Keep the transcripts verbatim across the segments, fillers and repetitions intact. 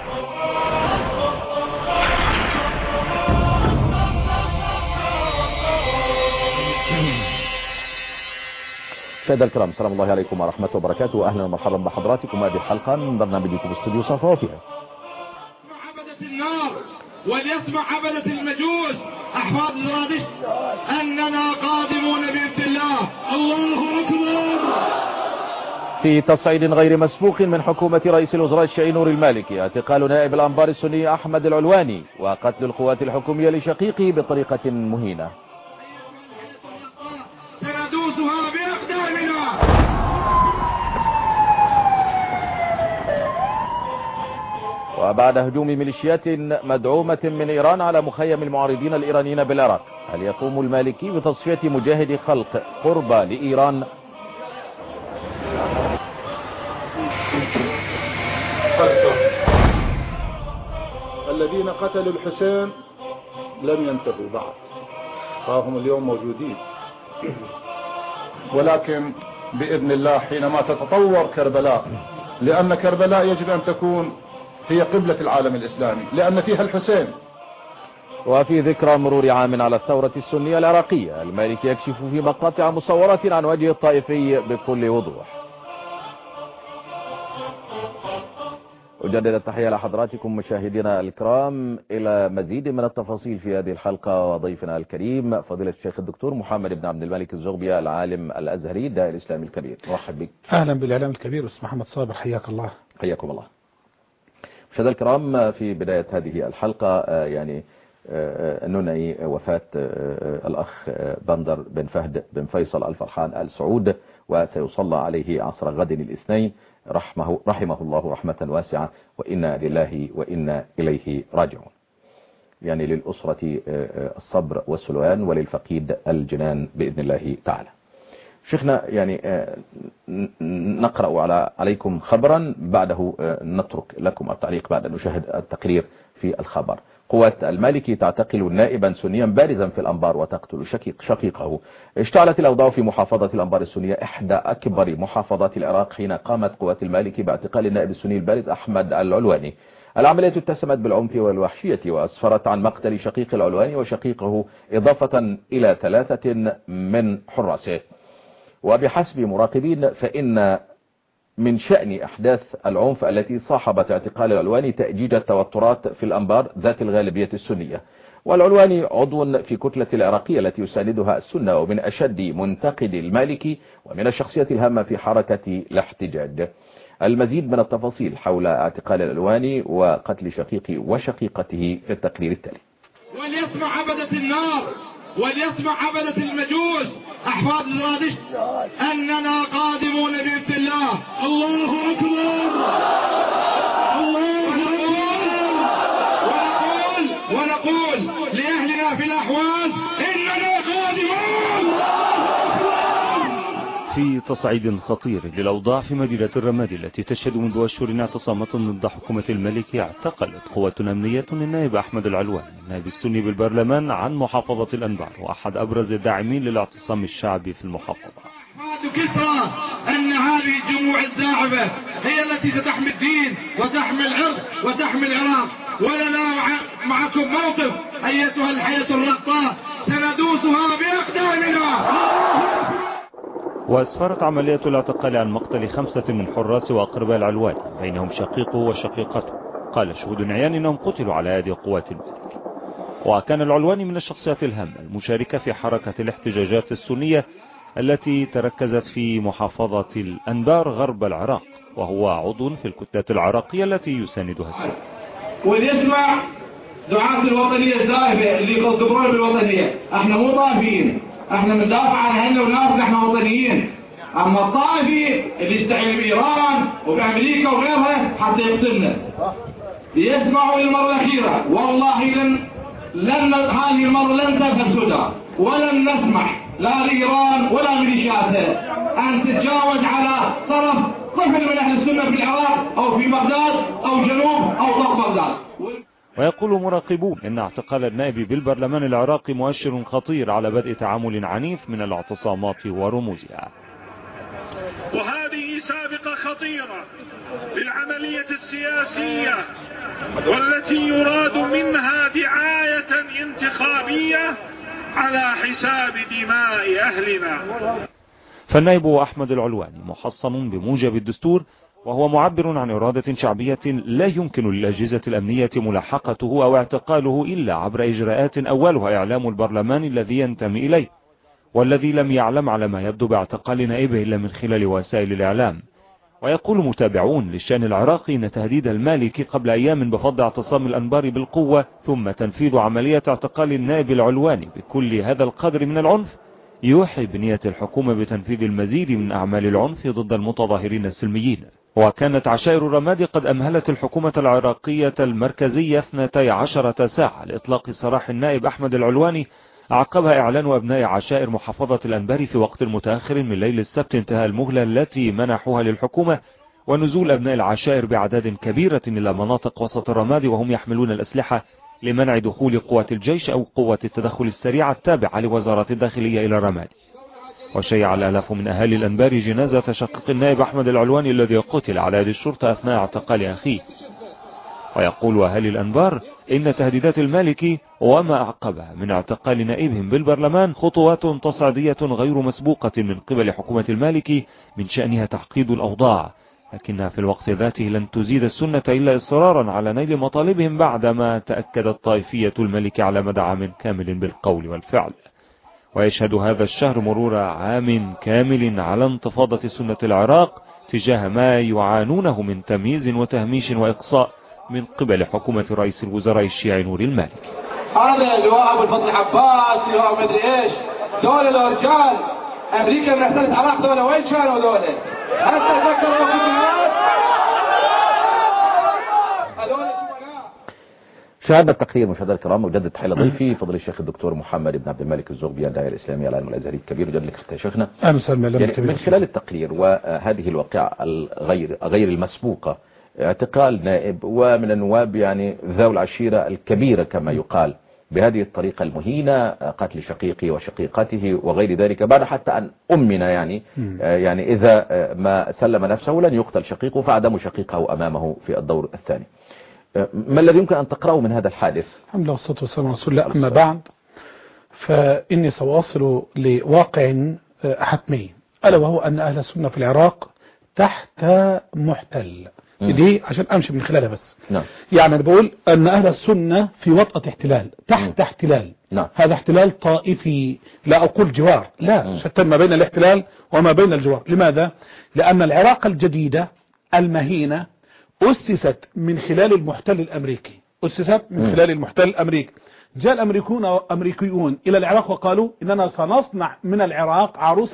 سادة الكرام، السلام الله عليكم ورحمة وبركاته. أهلا ومرحبا بحضراتكم هذه الحلقة من برنامجكم استوديو صفوفها. عبدة النار وليسمع عبدة المجوس أحفاد زرادشت أننا قادمون بإذن الله. الله أكبر. في تصعيد غير مسبوق من حكومة رئيس الوزراء الشيعي نور المالكي اعتقال نائب الأنبار السني أحمد العلواني وقتل القوات الحكومية لشقيقه بطريقة مهينة. سندوسها بأقدامنا. وبعد هجوم ميليشيات مدعومة من إيران على مخيم المعارضين الإيرانيين بالعراق، هل يقوم المالكي بتصفية مجاهد خلق قرب لإيران؟ الذين قتلوا الحسين لم ينتهوا بعد، فهم اليوم موجودين، ولكن بإذن الله حينما تتطور كربلاء، لأن كربلاء يجب أن تكون هي قبلة العالم الإسلامي لأن فيها الحسين. وفي ذكرى مرور عام على الثورة السنية العراقية، المالكي يكشف في مقاطع مصورة عن وجه الطائفي بكل وضوح. أجدد التحية لحضراتكم مشاهدينا الكرام إلى مزيد من التفاصيل في هذه الحلقة، وضيفنا الكريم فضيلة الشيخ الدكتور محمد بن عبد الملك الزغبي العالم الأزهري الداعي الإسلامي الكبير. مرحب بك. أهلا بالإعلام الكبير أستاذ محمد صابر، حياك الله. حياكم الله. مشاهدينا الكرام، في بداية هذه الحلقة يعني ننعي وفاة الأخ بندر بن فهد بن فيصل الفرحان آل سعود، وسيصلى عليه عصر غد الاثنين، رحمه, رحمه الله رحمة واسعة، وإنا لله وإنا إليه راجعون. يعني للأسرة الصبر والسلوان، وللفقيد الجنان بإذن الله تعالى. شيخنا، يعني نقرأ على عليكم خبرا بعده نترك لكم التعليق بعد أن نشاهد التقرير في الخبر. قوات المالكي تعتقل نائبا سنيا بارزا في الأنبار وتقتل شقيق شقيقه. اشتعلت الأوضاع في محافظة الأنبار السنية، إحدى أكبر محافظات العراق، حين قامت قوات المالكي باعتقال النائب السني البارز أحمد العلواني. العملية اتسمت بالعنف والوحشية، وأسفرت عن مقتل شقيق العلواني وشقيقه، إضافة إلى ثلاثة من حراسه. وبحسب مراقبين فإن من شأن أحداث العنف التي صاحبت اعتقال العلواني تأجيج التوترات في الأنبار ذات الغالبية السنية. والعلواني عضو في كتلة العراقية التي يساندها السنة، ومن أشد منتقد المالكي، ومن الشخصيات الهامة في حركة الاحتجاج. المزيد من التفاصيل حول اعتقال العلواني وقتل شقيقه وشقيقته في التقرير التالي. وليسمع عبدة النار وليسمع عبدة المجوس أحفاد زرادشت أننا قادمون بإذن الله. الله أكبر. الله أكبر. ونقول ونقول لأهلنا في الأحواز إننا قادمون. في تصعيد خطير للأوضاع في مدينة الرمادي التي تشهد منذ أشهر اعتصامات ضد حكومة المالكي، اعتقلت قوات أمنية النائب أحمد العلواني النائب السني بالبرلمان عن محافظة الأنبار، وأحد أبرز الداعمين للاعتصام الشعبي في المحافظة. أحمد كسرى أن هذه الجموع الزاعبة هي التي ستحمي الدين وتحمي العرض وتحمي العراق، ولنا مع معكم موقف أيتها الحياة الرقطاء، سندوسها بأقدامنا. وأسفرت عملية الاعتقال عن مقتل خمسة من حراس وأقرباء العلواني، بينهم شقيقه وشقيقته. قال شهود عيان إنهم قتلوا على يد قوات المالكي. وكان العلواني من الشخصيات الهامة المشاركة في حركة الاحتجاجات السنية التي تركزت في محافظة الأنبار غرب العراق، وهو عضو في الكتلة العراقية التي يساندها السنة. وليسمع دعاة الوطنية الزائفة اللي يقدمون بالوطنية، احنا مو طائفيين، احنا بندافع عن اهلنا وناس، نحن وطنيين. اما الطائفي اللي يستعين بايران وبامريكا وغيرها حتى يقتلنا. ليسمعوا المره الاخيره، والله لن لن هذه المره لن تذهب السودان، ولن نسمح لا لايران ولا ميليشياتها ان تتجاوز على طرف طفل من اهل السنه في العراق او في بغداد او جنوب او ضغط بغداد. ويقول مراقبون إن اعتقال النائب بالبرلمان العراقي مؤشر خطير على بدء تعامل عنيف من الاعتصامات ورموزها. وهذه سابقة خطيرة للعملية السياسية والتي يراد منها دعاية انتخابية على حساب دماء أهلنا. فالنائب أحمد العلواني محصن بموجب الدستور، وهو معبر عن إرادة شعبية لا يمكن للأجهزة الأمنية ملاحقته أو اعتقاله إلا عبر إجراءات أولها إعلام البرلمان الذي ينتمي إليه، والذي لم يعلم على ما يبدو باعتقال نائبه إلا من خلال وسائل الإعلام. ويقول متابعون للشأن العراقي أن تهديد المالكي قبل أيام بفض اعتصام الأنبار بالقوة ثم تنفيذ عملية اعتقال النائب العلواني بكل هذا القدر من العنف يوحي بنية الحكومة بتنفيذ المزيد من أعمال العنف ضد المتظاهرين السلميين. وكانت عشائر الرمادي قد أمهلت الحكومة العراقية المركزية اثنتي عشرة ساعة لإطلاق سراح النائب أحمد العلواني، عقبها إعلان أبناء عشائر محافظة الأنبار في وقت متأخر من ليل السبت انتهى المهلة التي منحوها للحكومة، ونزول أبناء العشائر بأعداد كبيرة إلى مناطق وسط الرمادي وهم يحملون الأسلحة لمنع دخول قوات الجيش أو قوات التدخل السريعة التابعة لوزارة الداخلية إلى الرمادي. وشيع الآلاف من أهالي الأنبار جنازة شقيق النائب أحمد العلواني الذي قتل على يد الشرطة أثناء اعتقال أخيه. ويقول أهالي الأنبار إن تهديدات المالكي وما أعقبها من اعتقال نائبهم بالبرلمان خطوات تصعيدية غير مسبوقة من قبل حكومة المالكي من شأنها تعقيد الأوضاع، لكنها في الوقت ذاته لن تزيد السنة إلا إصرارا على نيل مطالبهم بعدما تأكدت طائفية الملك على مدى عام كامل بالقول والفعل. ويشهد هذا الشهر مرور عام كامل على انتفاضة سنة العراق تجاه ما يعانونه من تمييز وتهميش وإقصاء من قبل حكومة رئيس الوزراء الشيعي نور المالكي. هذا لواء ابو الفضل عباس، لواء مدري ايش، دول الرجال امريكا من احتلت العراق، دول وين كانوا دول؟ هسه تفكروا في الجهاد؟ هذول شاهدنا التقرير مشاهدينا الكرام، وجدد تحية ضيفي فضل الشيخ الدكتور محمد بن عبد الملك الزغبي الداعية الإسلامي العالم الأزهري الكبير. وجد لك يا شيخنا يعني من خلال التقرير وهذه الواقعة الغير غير المسبوقة، اعتقال نائب ومن النواب يعني ذوي العشيرة الكبيرة كما يقال بهذه الطريقة المهينة، قتل شقيقه وشقيقته وغير ذلك، بعد حتى أن أمنا يعني يعني إذا ما سلم نفسه لن يقتل شقيقه فعدم شقيقه أمامه في الدور الثاني. ما الذي يمكن أن تقرأه من هذا الحادث؟ الحمد لله والصلاة والسلام على رسول الله. أما بعد فإني سأواصل لواقع حتمي، ألا وهو أن أهل السنة في العراق تحت محتل. دي عشان أمشي من خلالها بس. نعم. يعني أنا بقول أن أهل السنة في وطأة احتلال، تحت م. احتلال. نعم. هذا احتلال طائفي، لا أقول جوار، لا، شتان ما بين الاحتلال وما بين الجوار. لماذا؟ لأن العراق الجديدة المهينة أسست من خلال المحتل الأمريكي، أسست من م. خلال المحتل الأمريكي. جاء الأمريكون أمريكيون إلى العراق وقالوا إننا سنصنع من العراق عروسا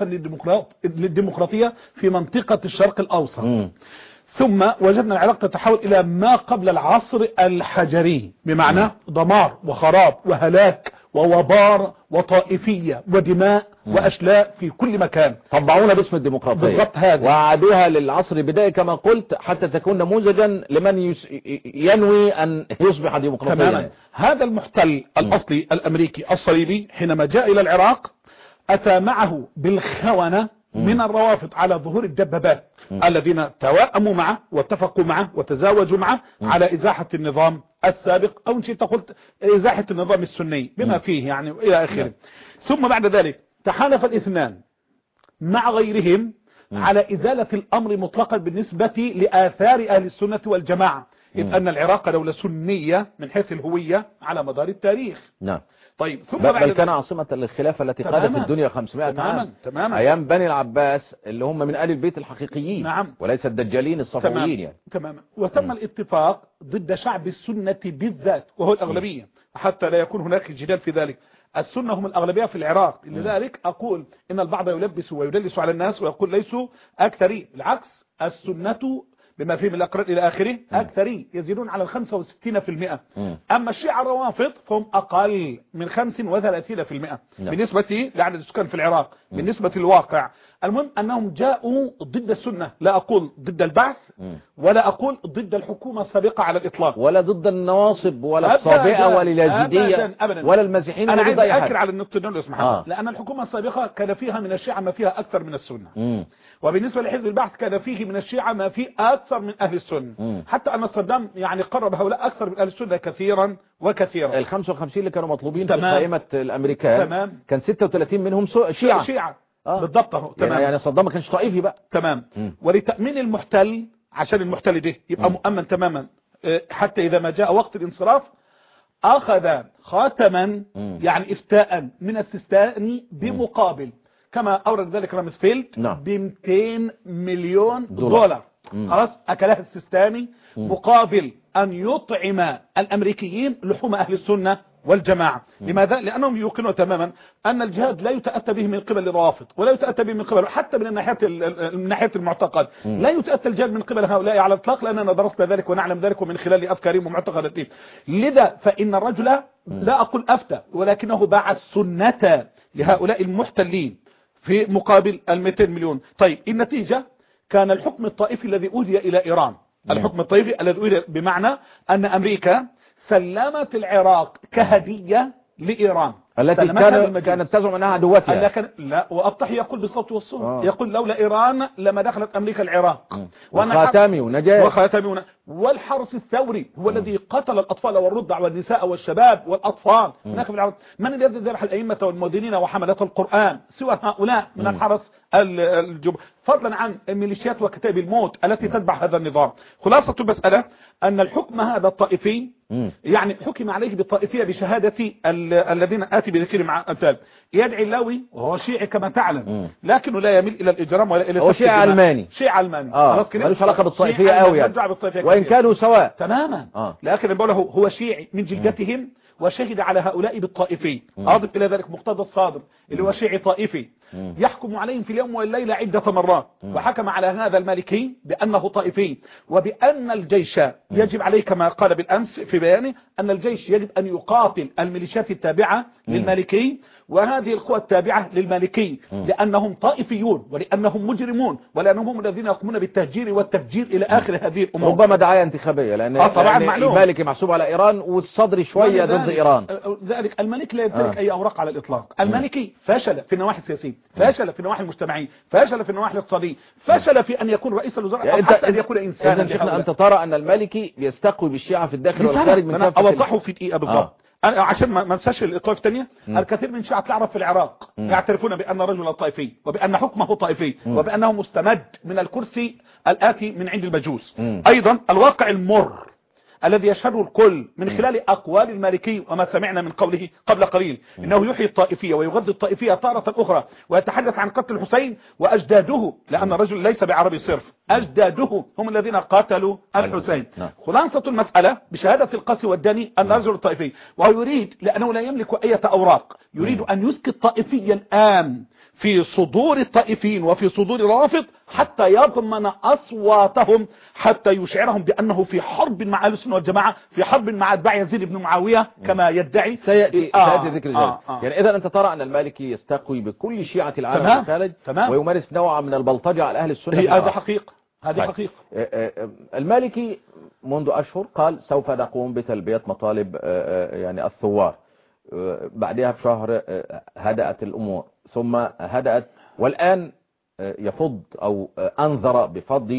للديمقراطية في منطقة الشرق الأوسط. م. ثم وجدنا العراق تتحول إلى ما قبل العصر الحجري، بمعنى دمار وخراب وهلاك ووبار وطائفية ودماء وأشلاء في كل مكان. طبعونا باسم الديمقراطية بالضبط هذا، وعادوها للعصر البدائي كما قلت حتى تكون نموذجا لمن يس... ينوي أن يصبح ديمقراطيا. تماما. هذا المحتل الأصلي الأمريكي الصليبي حينما جاء إلى العراق أتى معه بالخونة من الروافض على ظهور الدبابات الذين توائموا معه واتفقوا معه وتزاوجوا معه على إزاحة النظام السابق، أو نشيت قلت إزاحة النظام السني بما فيه يعني إلى آخره. ثم بعد ذلك تحالف الاثنان مع غيرهم على إزالة الأمر مطلقا بالنسبة لآثار أهل السنة والجماعة، إذ أن العراق دولة سنية من حيث الهوية على مدار التاريخ. نعم. طيب ثم بل بعد كان عاصمة الخلافة التي قادت الدنيا خمسمائة تماما عام تماما أيام بني العباس اللي هم من آل البيت الحقيقيين. نعم. وليس الدجالين الصفويين يعني. تماما. وتم م. الاتفاق ضد شعب السنة بالذات وهو الأغلبية، م. حتى لا يكون هناك جدال في ذلك. السنة هم الأغلبية في العراق، لذلك أقول إن البعض يلبس ويدلس على الناس ويقول ليسوا أكثرين، بالعكس السنة بما فيه من الأقرار إلى آخره أكثري يزيدون على الخمسة وستين في المئة. أما الشيعة الروافض فهم أقل من خمس وثلاثين في المئة بالنسبة لعدد السكان في العراق. بالنسبة للواقع المهم أنهم جاءوا ضد السنة، لا أقول ضد البعث ولا أقول ضد الحكومة السابقة على الإطلاق، ولا ضد النواصب ولا الصابئة ولا اليزيدية ولا المسيحيين. أنا عايز أكد على النقطة دي لو سمحت، آه. لأن الحكومة السابقة كان فيها من الشيعة ما فيها أكثر من السنة، مم. وبالنسبة لحزب البعث كان فيه من الشيعة ما فيه أكثر من أهل السنة. مم. حتى أن صدام يعني قرب هؤلاء أكثر من أهل السنة كثيرا وكثيرا. ال خمسة وخمسين اللي كانوا مطلوبين تمام. في قائمة الأمريكان تمام. كان ستة وثلاثين منهم شيعة شيعة آه. بالضبط اهو. تمام. يعني, يعني صدام ما كانش طائفي بقى. تمام. مم. ولتأمين المحتل، عشان المحتل ده يبقى مم. مؤمن تماما، حتى إذا ما جاء وقت الانصراف أخذ خاتما مم. يعني إفتاء من السيستاني بمقابل، كما أورد ذلك رامسفيلد، نعم. ب مئتين مليون دولار. خلاص أكلها السيستاني مم. مقابل أن يطعم الأمريكيين لحوم أهل السنة والجماعة. مم. لماذا؟ لأنهم يوقنون تماما أن الجهاد لا يتأتى به من قبل الروافض، ولا يتأتى به من قبل حتى من الناحية من ناحية المعتقد. مم. لا يتأتى الجهاد من قبل هؤلاء على الإطلاق، لأننا درسنا ذلك ونعلم ذلك ومن خلال أفكارهم ومعتقداتهم. لذا فإن الرجل لا أقول أفتى، ولكنه باع السنة لهؤلاء المحتلين في مقابل المئتين مليون. طيب النتيجة كان الحكم الطائفي الذي أودي إلى إيران. الحكم الطائفي الذي أودي بمعنى أن أمريكا سلمت العراق كهدية لإيران التي كان كانت تزعم أنها عدوتها. كان لا، وأبطح يقول بالصوت والصوت آه. يقول لولا إيران لما دخلت أمريكا العراق. وخاتمي ونجاة وخاتمي ون... والحرس الثوري هو م. الذي قتل الأطفال والرضع والنساء والشباب والأطفال هناك في العراق. من الذي ذبح الأئمة والمدينين وحملة القرآن سوى هؤلاء من م. الحرس الجب، فضلا عن الميليشيات وكتاب الموت التي تتبع هذا النظام. خلاصة المسألة أن الحكم هذا الطائفي م. يعني حكم عليه بالطائفية بشهادة الذين آتي بذكر مع أمثال. يدعي اللوي وهو شيعي كما تعلم م. لكنه لا يميل إلى الإجرام ولا إلى هو شيعي علماني شيعي علماني آه. ملوش علاقة بالطائفية قوي يعني. وإن كانوا سواء تماما آه. لكن بقوله هو شيعي من جلدتهم م. وشهد على هؤلاء بالطائفي. أضف إلى ذلك مقتدى الصادر اللي هو شيعي طائفي م. يحكم عليهم في اليوم والليلة عدة مرات م. وحكم على هذا المالكي بأنه طائفي، وبأن الجيش يجب عليه كما قال بالأمس في بيانه أن الجيش يجب أن يقاتل الميليشيات التابعة م. للمالكي وهذه القوى التابعة للمالكي م. لأنهم طائفيون ولأنهم مجرمون ولأنهم هم الذين يقومون بالتهجير والتفجير إلى آخر هذه الأمور. ربما دعاية انتخابية لأن آه طبعا معلوم. المالكي محسوب على إيران والصدري شوية ضد إيران. ذلك الملك لا يمتلك آه. أي أوراق على الإطلاق. المالكي فشل في النواحي السياسية، فشل في النواحي المجتمعية، فشل في النواحي الاقتصادية، فشل في أن يكون رئيس الوزراء يعني أو حتى أن يكون إنسانا. إذن أنت ترى أن المالكي يستقوي بالشيعة في الداخل والخارج من كافة. أوضحه في دقيقة بالضبط. آه. عشان ما ننساش الطائفة الثانية. الكثير من شيعة العرب في العراق م. يعترفون بأن رجل طائفي وبأن حكمه طائفي م. وبأنه مستمد من الكرسي الآتي من عند المجوس. م. أيضا الواقع المر الذي يشهده الكل من خلال أقوال المالكي وما سمعنا من قوله قبل قليل إنه يحيي الطائفية ويغذي الطائفية تارة أخرى ويتحدث عن قتل الحسين وأجداده، لأن الرجل ليس بعربي صرف، أجداده هم الذين قاتلوا الحسين. خلاصة المسألة بشهادة القاسي والداني أن الرجل الطائفي، وهو يريد لأنه لا يملك أي أوراق يريد أن يسكت طائفيا الآن في صدور الطائفين وفي صدور الرافض حتى يضمن أصواتهم، حتى يشعرهم بأنه في حرب مع أهل السنة والجماعة، في حرب مع أتباع يزيد بن معاوية كما يدعي. سيأتي آه سيأتي ذكر آه آه يعني إذا أنت ترى أن المالكي يستقوي بكل شيعة العالم الخارج ويمارس نوعا من البلطجة على أهل السنة. هذا حقيقة، هذه حقيقة. المالكي منذ أشهر قال سوف نقوم بتلبية مطالب يعني الثوار، بعدها بشهر هدأت الأمور ثم هدأت، والآن يفض أو أنذر بفض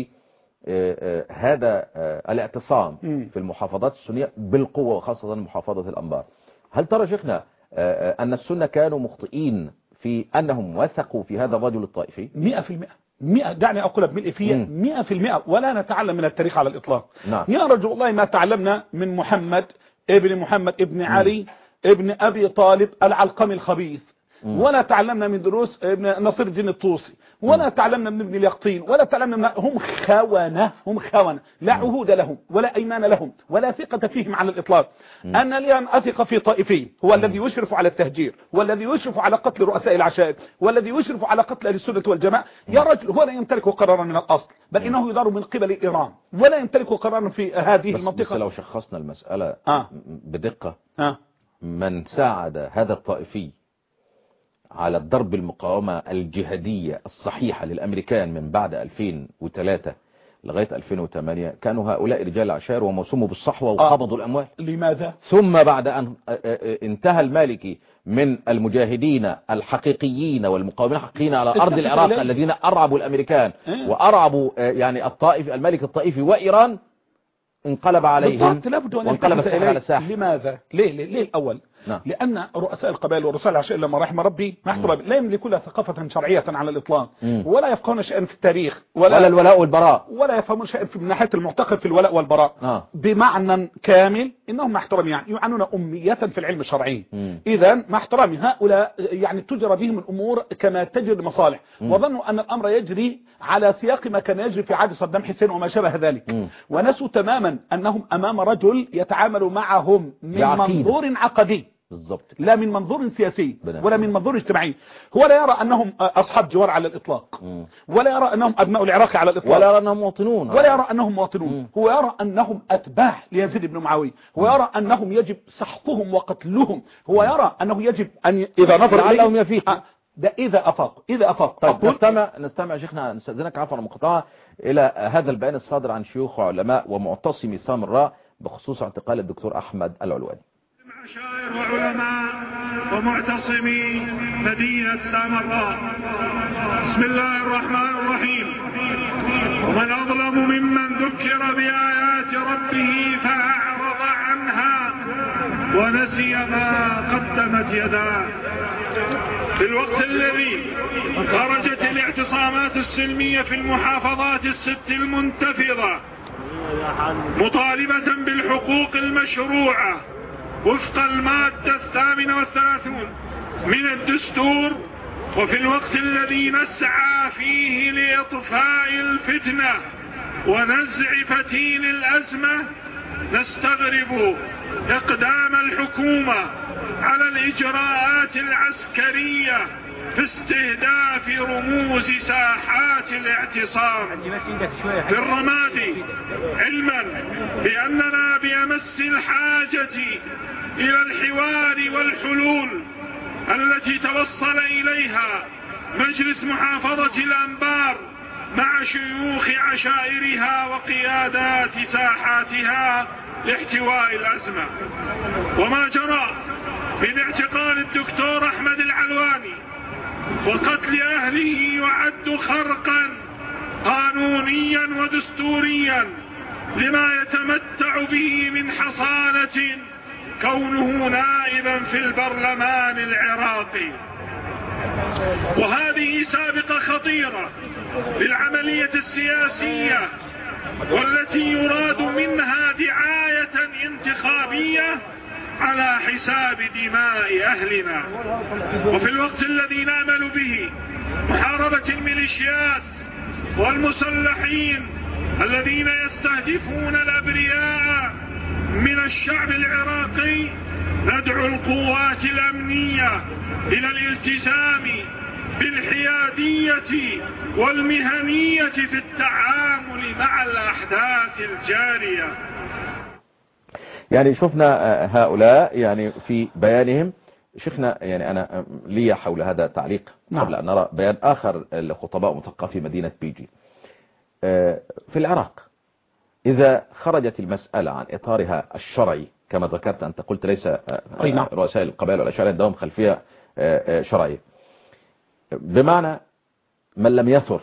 هذا الاعتصام في المحافظات السنية بالقوة وخاصة محافظة الأنبار. هل ترى شيخنا أن السنة كانوا مخطئين في أنهم وثقوا في هذا الرجل الطائفي؟ مئة في المئة مئة دعني أقول بملء فيه مئة في المئة، ولا نتعلم من التاريخ على الإطلاق. نعم. يا رجل الله ما تعلمنا من محمد ابن محمد ابن علي ابن أبي طالب العلقمي الخبيث، ولا تعلمنا من دروس ابن نصير الدين الطوسي، ولا تعلمنا من ابن اليقطين، ولا تعلمنا من هم خونة، هم خونة لا عهود لهم ولا أيمان لهم ولا ثقة فيهم على الإطلاق. أنا لي أن أثق في طائفي هو الذي يشرف على التهجير والذي يشرف على قتل رؤساء العشائر والذي يشرف على قتل أهل السنة والجماعة. يا رجل هو لا يمتلك قرارا من الأصل، بل إنه يدار من قبل إيران ولا يمتلك قرارا في هذه بس المنطقة. بس لو شخصنا المسألة آه. بدقة آه. من ساعد هذا الطائفي على الضرب المقاومة الجهادية الصحيحة للأمريكان من بعد ألفين وثلاثة لغاية ألفين وثمانية كانوا هؤلاء رجال عشائر وموسوموا بالصحوة وقبضوا الأموال. لماذا؟ ثم بعد أن انتهى المالكي من المجاهدين الحقيقيين والمقاومين الحقيقيين على أرض العراق الذين أرعبوا الأمريكان وأرعبوا يعني الطائف الملك الطائفي وإيران، انقلب عليهم وانقلب السحر على الساحل. لماذا؟ ليه ليه, ليه الأول؟ نعم. لأن رؤساء القبائل ورؤساء العشائر لما رحم ربي محترم لا يملكون لا ثقافة شرعية على الإطلاق ولا يفقهون شيئا في التاريخ ولا, ولا الولاء والبراء ولا يفهمون شيئا في ناحية المعتقد في الولاء والبراء آه. بمعنى كامل إنهم محترمين يعني يعنون أمية في العلم الشرعي. إذا مع احترامي هؤلاء يعني تجرى بهم الأمور كما تجري المصالح وظنوا أن الأمر يجري على سياق ما كان يجري في عهد صدام حسين وما شابه ذلك م. ونسوا تماما أنهم أمام رجل يتعامل معهم من منظور عقدي بالضبط، لا من منظور سياسي ولا من منظور اجتماعي. هو لا يرى أنهم أصحاب جوار على الإطلاق م. ولا يرى أنهم أبناء العراق على الإطلاق ولا يرى أنهم مواطنون ولا يرى أنهم مواطنون م. هو يرى أنهم أتباع ليزيد بن معاوية. هو يرى أنهم يجب سحقهم وقتلهم. هو يرى أنه يجب أن إذا نظر لعلهم يفيق ده إذا أفاق إذا أفاق طيب نستمع نستمع شيخنا نستأذنك عفوا مقطعة إلى هذا البيان الصادر عن شيوخ وعلماء ومعتصمي سامراء بخصوص اعتقال الدكتور أحمد العلواني. عشائر وعلماء ومعتصمي مدينة سامراء. بسم الله الرحمن الرحيم. ومن أظلم ممن ذكر بآيات ربه فأعرض عنها ونسي ما قدمت يداه. في الوقت الذي خرجت الاعتصامات السلمية في المحافظات الست المنتفضة مطالبة بالحقوق المشروعة وفق المادة الثامنة والثلاثون من الدستور، وفي الوقت الذي نسعى فيه لإطفاء الفتنة ونزع فتيل الأزمة، نستغرب إقدام الحكومة على الإجراءات العسكرية في استهداف رموز ساحات الاعتصام في الرمادي، علما بأننا بأمس الحاجة إلى الحوار والحلول التي توصل إليها مجلس محافظة الأنبار مع شيوخ عشائرها وقيادات ساحاتها لاحتواء الأزمة. وما جرى من اعتقال الدكتور أحمد العلواني وقتل أهله يعد خرقا قانونيا ودستوريا لما يتمتع به من حصانة كونه نائبا في البرلمان العراقي. وهذه سابقة خطيرة للعملية السياسية والتي يراد منها دعاية انتخابية على حساب دماء أهلنا. وفي الوقت الذي نأمل به محاربة الميليشيات والمسلحين الذين يستهدفون الأبرياء من الشعب العراقي، ندعو القوات الأمنية إلى الالتزام بالحيادية والمهنية في التعامل مع الأحداث الجارية. يعني شفنا هؤلاء يعني في بيانهم. شيخنا يعني أنا لي حول هذا تعليق قبل أن نرى بيان آخر لخطباء مثقفي مدينة بيجي. في العراق إذا خرجت المسألة عن إطارها الشرعي كما ذكرت أنت قلت ليس رؤساء القبائل والأشعار عندهم خلفية شرعية، بمعنى من لم يثر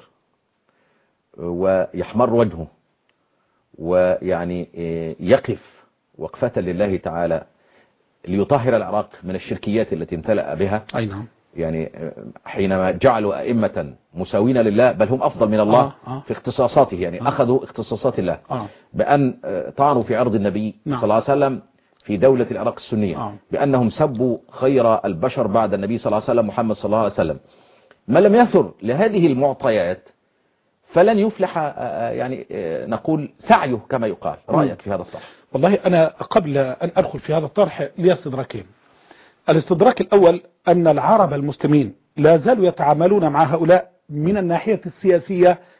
ويحمر وجهه ويعني يقف وقفة لله تعالى ليطهر العراق من الشركيات التي امتلأ بها. أي نعم. يعني حينما جعلوا أئمة مساوين لله بل هم أفضل من الله آه آه. في اختصاصاته، يعني آه. أخذوا اختصاصات الله آه. بأن طعنوا في عرض النبي نعم. صلى الله عليه وسلم في دولة العراق السنية آه. بأنهم سبوا خير البشر بعد النبي صلى الله عليه وسلم محمد صلى الله عليه وسلم. من لم يثر لهذه المعطيات فلن يفلح يعني نقول سعيه كما يقال. رأيك في هذا الطرح؟ والله أنا قبل أن أدخل في هذا الطرح لي استدراكين. الاستدراك الأول أن العرب المسلمين لا زالوا يتعاملون مع هؤلاء من الناحية السياسية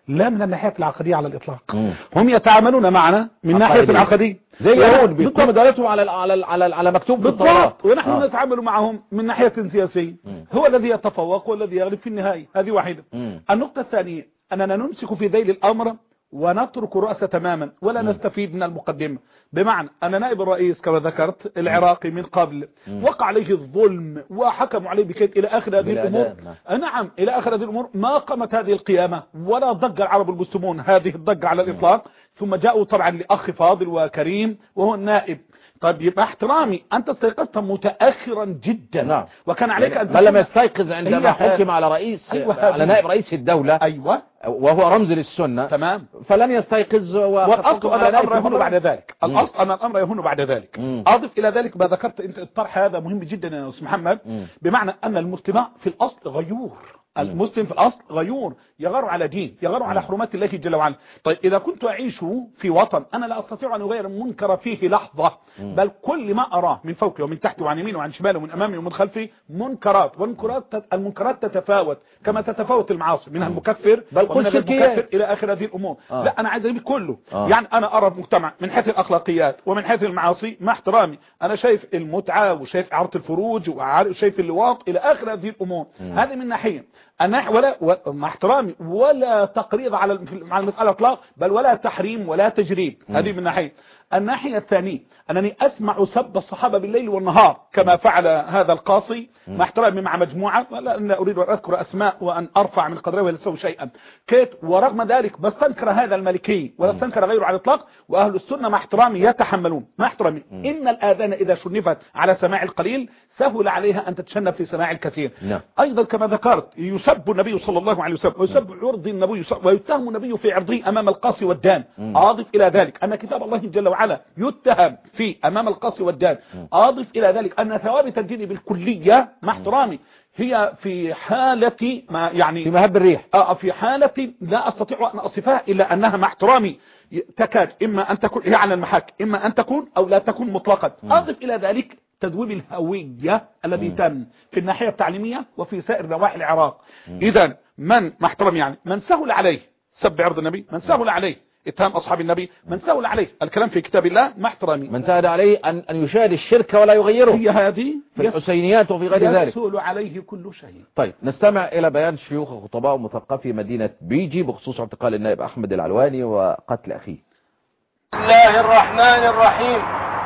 لا من الناحية العقدية على الإطلاق. مم. هم يتعاملون معنا من ناحية العقدية زي اليهود بيقوموا دولتهم على على على على مكتوب في التوراة، ونحن آه. نتعامل معهم من ناحية سياسية. مم. هو الذي يتفوق والذي يغلب في النهاية. هذه واحدة. مم. النقطة الثانية أننا نمسك في ذيل الأمر ونترك رأسه تماما ولا مم. نستفيد من المقدمة. بمعنى أن نائب الرئيس كما ذكرت العراقي من قبل مم. وقع عليه الظلم وحكموا عليه بكيد إلى آخر هذه الأمور. نعم إلى آخر هذه الأمور ما قامت هذه القيامة ولا ضج العرب المسلمون هذه الضجة على الإطلاق. ثم جاءوا طبعا لأخ فاضل وكريم وهو النائب. طيب يبقى احترامي أنت استيقظت متأخرا جدا. نعم. وكان عليك يعني أن من لم يستيقظ عندما حكم على رئيس أيوة على نائب رئيس الدولة أيوة وهو رمز للسنة تمام. فلن يستيقظ. والأصل أن الأمر يهون بعد ذلك. مم. الأصل أن الأمر يهون بعد ذلك. مم. أضف إلى ذلك ما ذكرت أنت الطرح هذا مهم جدا يا أستاذ محمد. مم. بمعنى أن المسلم في الأصل غيور. المسلم في الأصل غيور يغار على دين يغار على حرمات الله جل وعلا. طيب إذا كنت أعيش في وطن أنا لا أستطيع أن أغير منكر فيه لحظة بل كل ما أراه من فوقي ومن تحتي وعن يمين وعن شمالي ومن أمامي ومن خلفي منكرات والمنكرات المنكرات تتفاوت كما تتفاوت المعاصي منها المكفر بل ومن كل المكفر إلى آخر هذه الأمور. آه. لا أنا عايز أجيب كله. آه. يعني أنا أرى المجتمع من حيث الأخلاقيات ومن حيث المعاصي مع احترامي أنا شايف المتعة وشايف إعارة الفروج وشايف اللواط إلى آخر هذه الأمور. هذه من ناحية الناحية ولا مع احترامي ولا تقريض على مع المسألة اطلاق بل ولا تحريم ولا تجريب. هذه من ناحية. الناحية الثانية أنني أسمع سب الصحابة بالليل والنهار كما فعل هذا القاصي مع احترامي مع مجموعة ولا أن أريد أن أذكر أسماء وأن أرفع من قدره ولا أسوي شيئا كيت ورغم ذلك بستنكر هذا الملكي ولا استنكر غيره على الإطلاق. وأهل السنة مع احترامي يتحملون مع احترامي إن الآذان إذا شنفت على سماع القليل سهل عليها أن تتشنف في سماع الكثير. نعم. أيضا كما ذكرت يسب النبي صلى الله عليه وسلم ويسب عرض النبي ويتهم النبي في عرضه أمام القاصي والدان. أضف إلى ذلك أن كتاب الله جل وعلا يتهم في أمام القاصي والدان. أضف إلى ذلك أن ثوابت الدين بالكلية مع احترامي هي في حالة ما يعني في مهب الريح. آه في حالة لا أستطيع أن أصفها إلا أنها مع احترامي تكاد إما أن تكون هي على المحك إما أن تكون أو لا تكون مطلقا. أضف إلى ذلك تذويب الهوية الذي تم في الناحية التعليمية وفي سائر نواحي العراق. إذا من مع احترامي يعني من سهل عليه سب عرض النبي من سهل عليه اتهام أصحاب النبي من سهل عليه الكلام في كتاب الله مع احترامي من سهل عليه أن أن يشاهد الشرك ولا يغيره هي هذه في الحسينيات وفي غير ذلك يسهل عليه كل شيء. طيب نستمع إلى بيان شيوخ وخطباء ومثقفي مدينة بيجي بخصوص اعتقال النائب أحمد العلواني وقتل أخيه. بسم الله الرحمن الرحيم.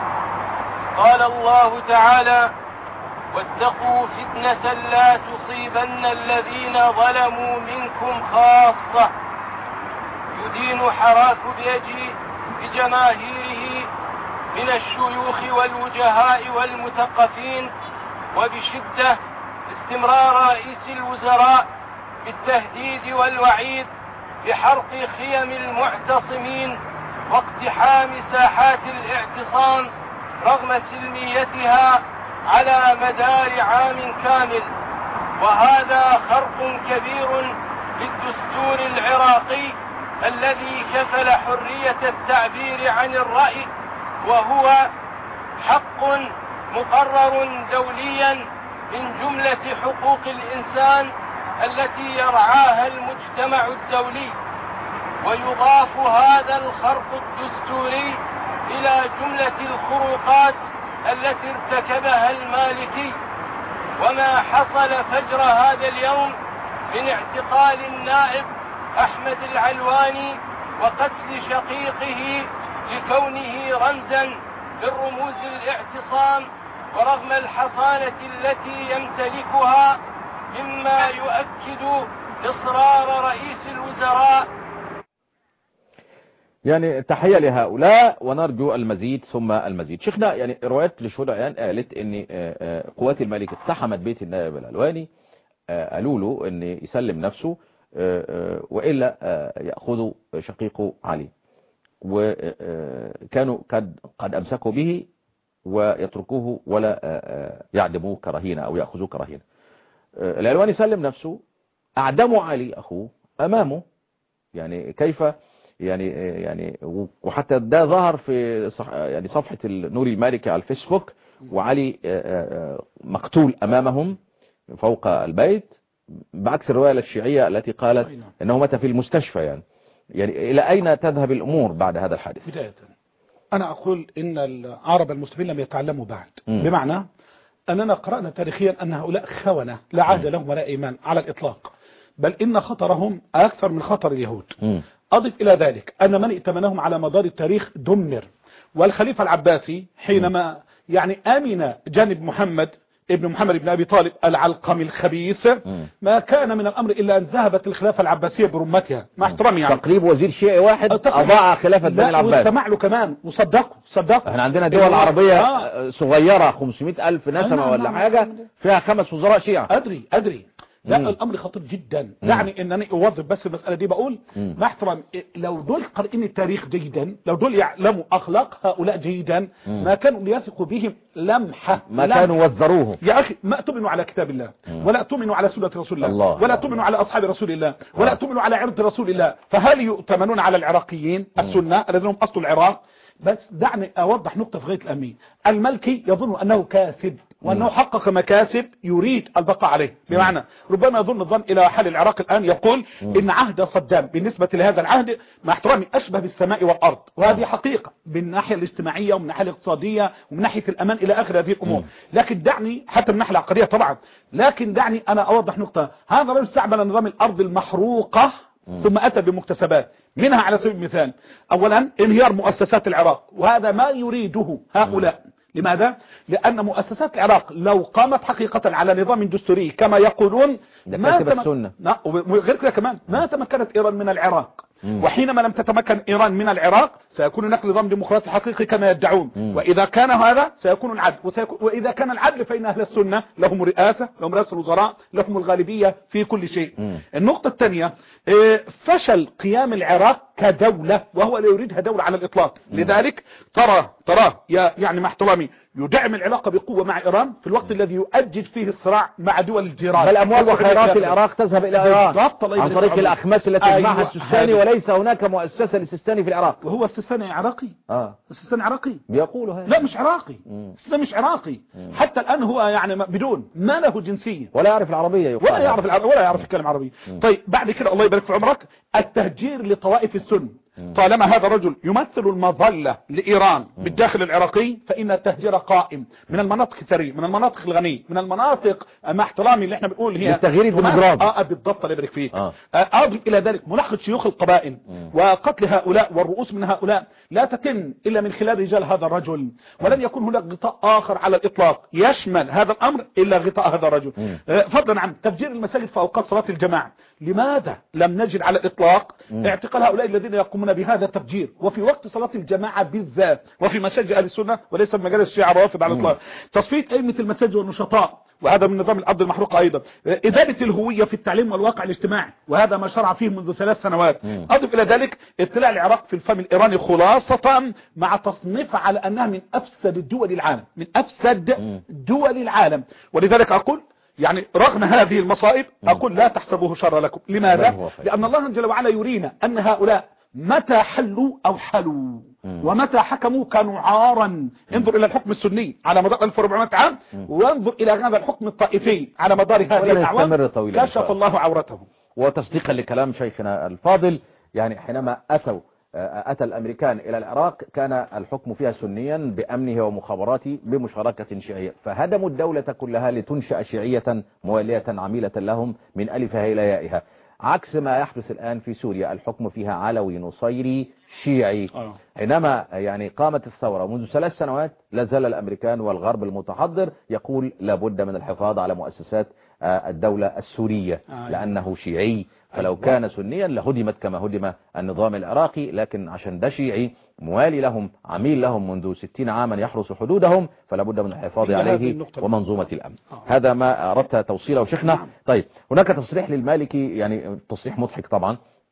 قال الله تعالى واتقوا فتنة لا تصيبن الذين ظلموا منكم خاصة يدين حراك بيجي بجماهيره من الشيوخ والوجهاء والمثقفين وبشدة استمرار رئيس الوزراء بالتهديد والوعيد بحرق خيم المعتصمين واقتحام ساحات الاعتصام رغم سلميتها على مدار عام كامل. وهذا خرق كبير للدستور العراقي الذي كفل حرية التعبير عن الرأي وهو حق مقرر دوليا من جملة حقوق الإنسان التي يرعاها المجتمع الدولي. ويضاف هذا الخرق الدستوري إلى جملة الخروقات التي ارتكبها المالكي. وما حصل فجر هذا اليوم من اعتقال النائب أحمد العلواني وقتل شقيقه لكونه رمزا من رموز الاعتصام ورغم الحصانة التي يمتلكها مما يؤكد إصرار رئيس الوزراء. يعني تحية لهؤلاء ونرجو المزيد ثم المزيد. شيخنا يعني روايات لشهود عيان قالت ان قوات الملك اقتحمت بيت النائب العلواني قالوا له ان يسلم نفسه وإلا يأخذوا شقيقه علي وكانوا قد قد أمسكوا به ويتركوه ولا يعدموه كرهينة أو يأخذوه كرهينة. العلواني سلم نفسه أعدموا علي أخوه أمامه. يعني كيف يعني يعني وحتى ده ظهر في صح يعني صفحة النور المالكي على الفيسبوك وعلي مقتول أمامهم فوق البيت بعكس الرواية الشيعية التي قالت انه مات في المستشفى. يعني يعني الى اين تذهب الامور بعد هذا الحادث؟ بداية انا اقول ان العرب المسلمين لم يتعلموا بعد. م. بمعنى اننا قرأنا تاريخيا ان هؤلاء خونة لا عهد لهم ولا ايمان على الاطلاق، بل ان خطرهم اكثر من خطر اليهود. م. اضف الى ذلك ان من ائتمنهم على مدار التاريخ دمر، والخليفة العباسي حينما م. يعني امن جانب محمد ابن محمد بن أبي طالب العلقمي الخبيث م. ما كان من الأمر إلا أن ذهبت الخلافة العباسية برمتها مع احترامي. يعني تقريب وزير شيعي واحد أضاع خلافة بني العباس، واستمع له كمان وصدقوا صدقوا. احنا عندنا دول عربية آه. صغيرة خمسمائة ألف نسمة آه. ولا حاجة فيها خمس وزراء شيعة. أدري أدري لا الأمر خطير جدا. دعني أنني أوظف بس المسألة دي، بقول مع احترام لو دول قارئين التاريخ جيدا، لو دول يعلموا أخلاق هؤلاء جيدا مم. ما كانوا ليثقوا بهم لمحة ما لمحة. كانوا وزروهم يا أخي ما تؤمنوا على كتاب الله مم. ولا تؤمنوا على سنة رسول الله, الله. ولا تؤمنوا على أصحاب رسول الله ولا تؤمنوا على عرض رسول الله، فهل يؤتمنون على العراقيين السنة الذين هم أصل العراق؟ بس دعني أوضح نقطة في غاية الأهمية. الملكي يظن أنه كاذب وأنه حقق مكاسب يريد البقاء عليه، بمعنى ربما يظن الظن إلى حال العراق الآن يقول إن عهد صدام بالنسبة لهذا العهد مع احترامي أشبه بالسماء والأرض، وهذه حقيقة من الناحية الاجتماعية ومن الناحية الاقتصادية ومن ناحية الأمان إلى آخر هذه الأمور. لكن دعني حتى من الناحية العقدية طبعا، لكن دعني أنا أوضح نقطة. هذا الرجل استعمل نظام الأرض المحروقة ثم أتى بمكتسبات منها على سبيل المثال أولا انهيار مؤسسات العراق، وهذا ما يريده هؤلاء. لماذا؟ لأن مؤسسات العراق لو قامت حقيقة على نظام دستوري كما يقولون ما تم... غير كده كمان ما تمكنت إيران من العراق. مم. وحينما لم تتمكن إيران من العراق سيكون هناك نظام ديمقراطي حقيقي كما يدعون. مم. وإذا كان هذا سيكون العدل، وسيكون وإذا كان العدل فإن أهل السنة لهم رئاسة، لهم رئاسة الوزراء، لهم الغالبية في كل شيء. مم. النقطة الثانية فشل قيام العراق كدولة، وهو لا يريدها دولة على الإطلاق. مم. لذلك ترى ترى يعني مع احترامي يدعم العلاقة بقوة مع إيران في الوقت الذي يؤجج فيه الصراع مع دول الجيران. بل أموال وخيرات العراق تذهب إلى إيران عن طريق الأخماس التي يجمعها السيستاني، وليس هناك مؤسسة للسيستاني في العراق. وهو السيستاني عراقي. آه. السيستاني عراقي بيقولوا هذا. لا مش عراقي. السيستاني مش عراقي. مم. حتى الآن هو يعني بدون ما له جنسية ولا يعرف العربية يقال. ولا يعرف العربية ولا يعرف يتكلم عربي. مم. طيب بعد كده الله يبارك في عمرك التهجير لطوائف السنة. طالما هذا الرجل يمثل المظلة لإيران بالداخل العراقي فإن التهجير قائم من المناطق الثرية، من المناطق الغنية، من المناطق مع احترامي اللي احنا بنقول هي التغيير الديموغرافي. اه بالضبط الله يبارك فيك. آه. اضف الى ذلك ملاحقة شيوخ القبائل مم. وقتل هؤلاء والرؤوس من هؤلاء لا تتم الا من خلال رجال هذا الرجل، ولن يكون هناك غطاء اخر على الاطلاق يشمل هذا الامر الا غطاء هذا الرجل. آه فضلا عن تفجير المساجد في اوقات صلاة الجماعة، لماذا لم نجد على الاطلاق مم. اعتقال هؤلاء الذين يقومون بهذا التفجير وفي وقت صلاة الجماعة بالذات وفي مساجد اهل السنة وليس في مجالس الشيعة روافض على الاطلاق. تصفية ائمة المساجد والنشطاء، وهذا من نظام الأرض المحروقة أيضا. إذابة الهوية في التعليم والواقع الاجتماعي، وهذا ما شرع فيه منذ ثلاث سنوات. أضف إلى ذلك اطلاع العراق في الفم الإيراني خلاصة مع تصنيفها على أنها من أفسد الدول العالم، من أفسد دول العالم. ولذلك أقول يعني رغم هذه المصائب أقول لا تحسبوه شر لكم. لماذا؟ لأن الله جل وعلا يرينا أن هؤلاء متى حلوا أو حلوا ومتى حكموا كانوا عارا. انظر إلى الحكم السني على مدار ألف وأربعمائة عام، وانظر إلى هذا الحكم الطائفي على مدار هذه الأعوام، كشف الله عورته. وتصديقا لكلام شيخنا الفاضل، يعني حينما أتوا أتى الأمريكان إلى العراق كان الحكم فيها سنيا بأمنه ومخابراته بمشاركة شيعية، فهدموا الدولة كلها لتنشأ شيعية موالية عميلة لهم من ألفها إلى يائها، عكس ما يحدث الآن في سوريا الحكم فيها علوي نصيري شيعي. حينما يعني قامت الثورة منذ ثلاث سنوات لازال الأمريكان والغرب المتحضر يقول لابد من الحفاظ على مؤسسات الدولة السورية لأنه شيعي، فلو كان سنيا لهدمت كما هدم النظام العراقي، لكن عشان ده شيعي موالي لهم عميل لهم منذ ستين عاما يحرس حدودهم فلا بد من الحفاظ عليه ومنظومة الأمن. آه. هذا ما أردت توصيله شيخنا. نعم. طيب هناك تصريح للمالكي يعني تصريح مضحك طبعا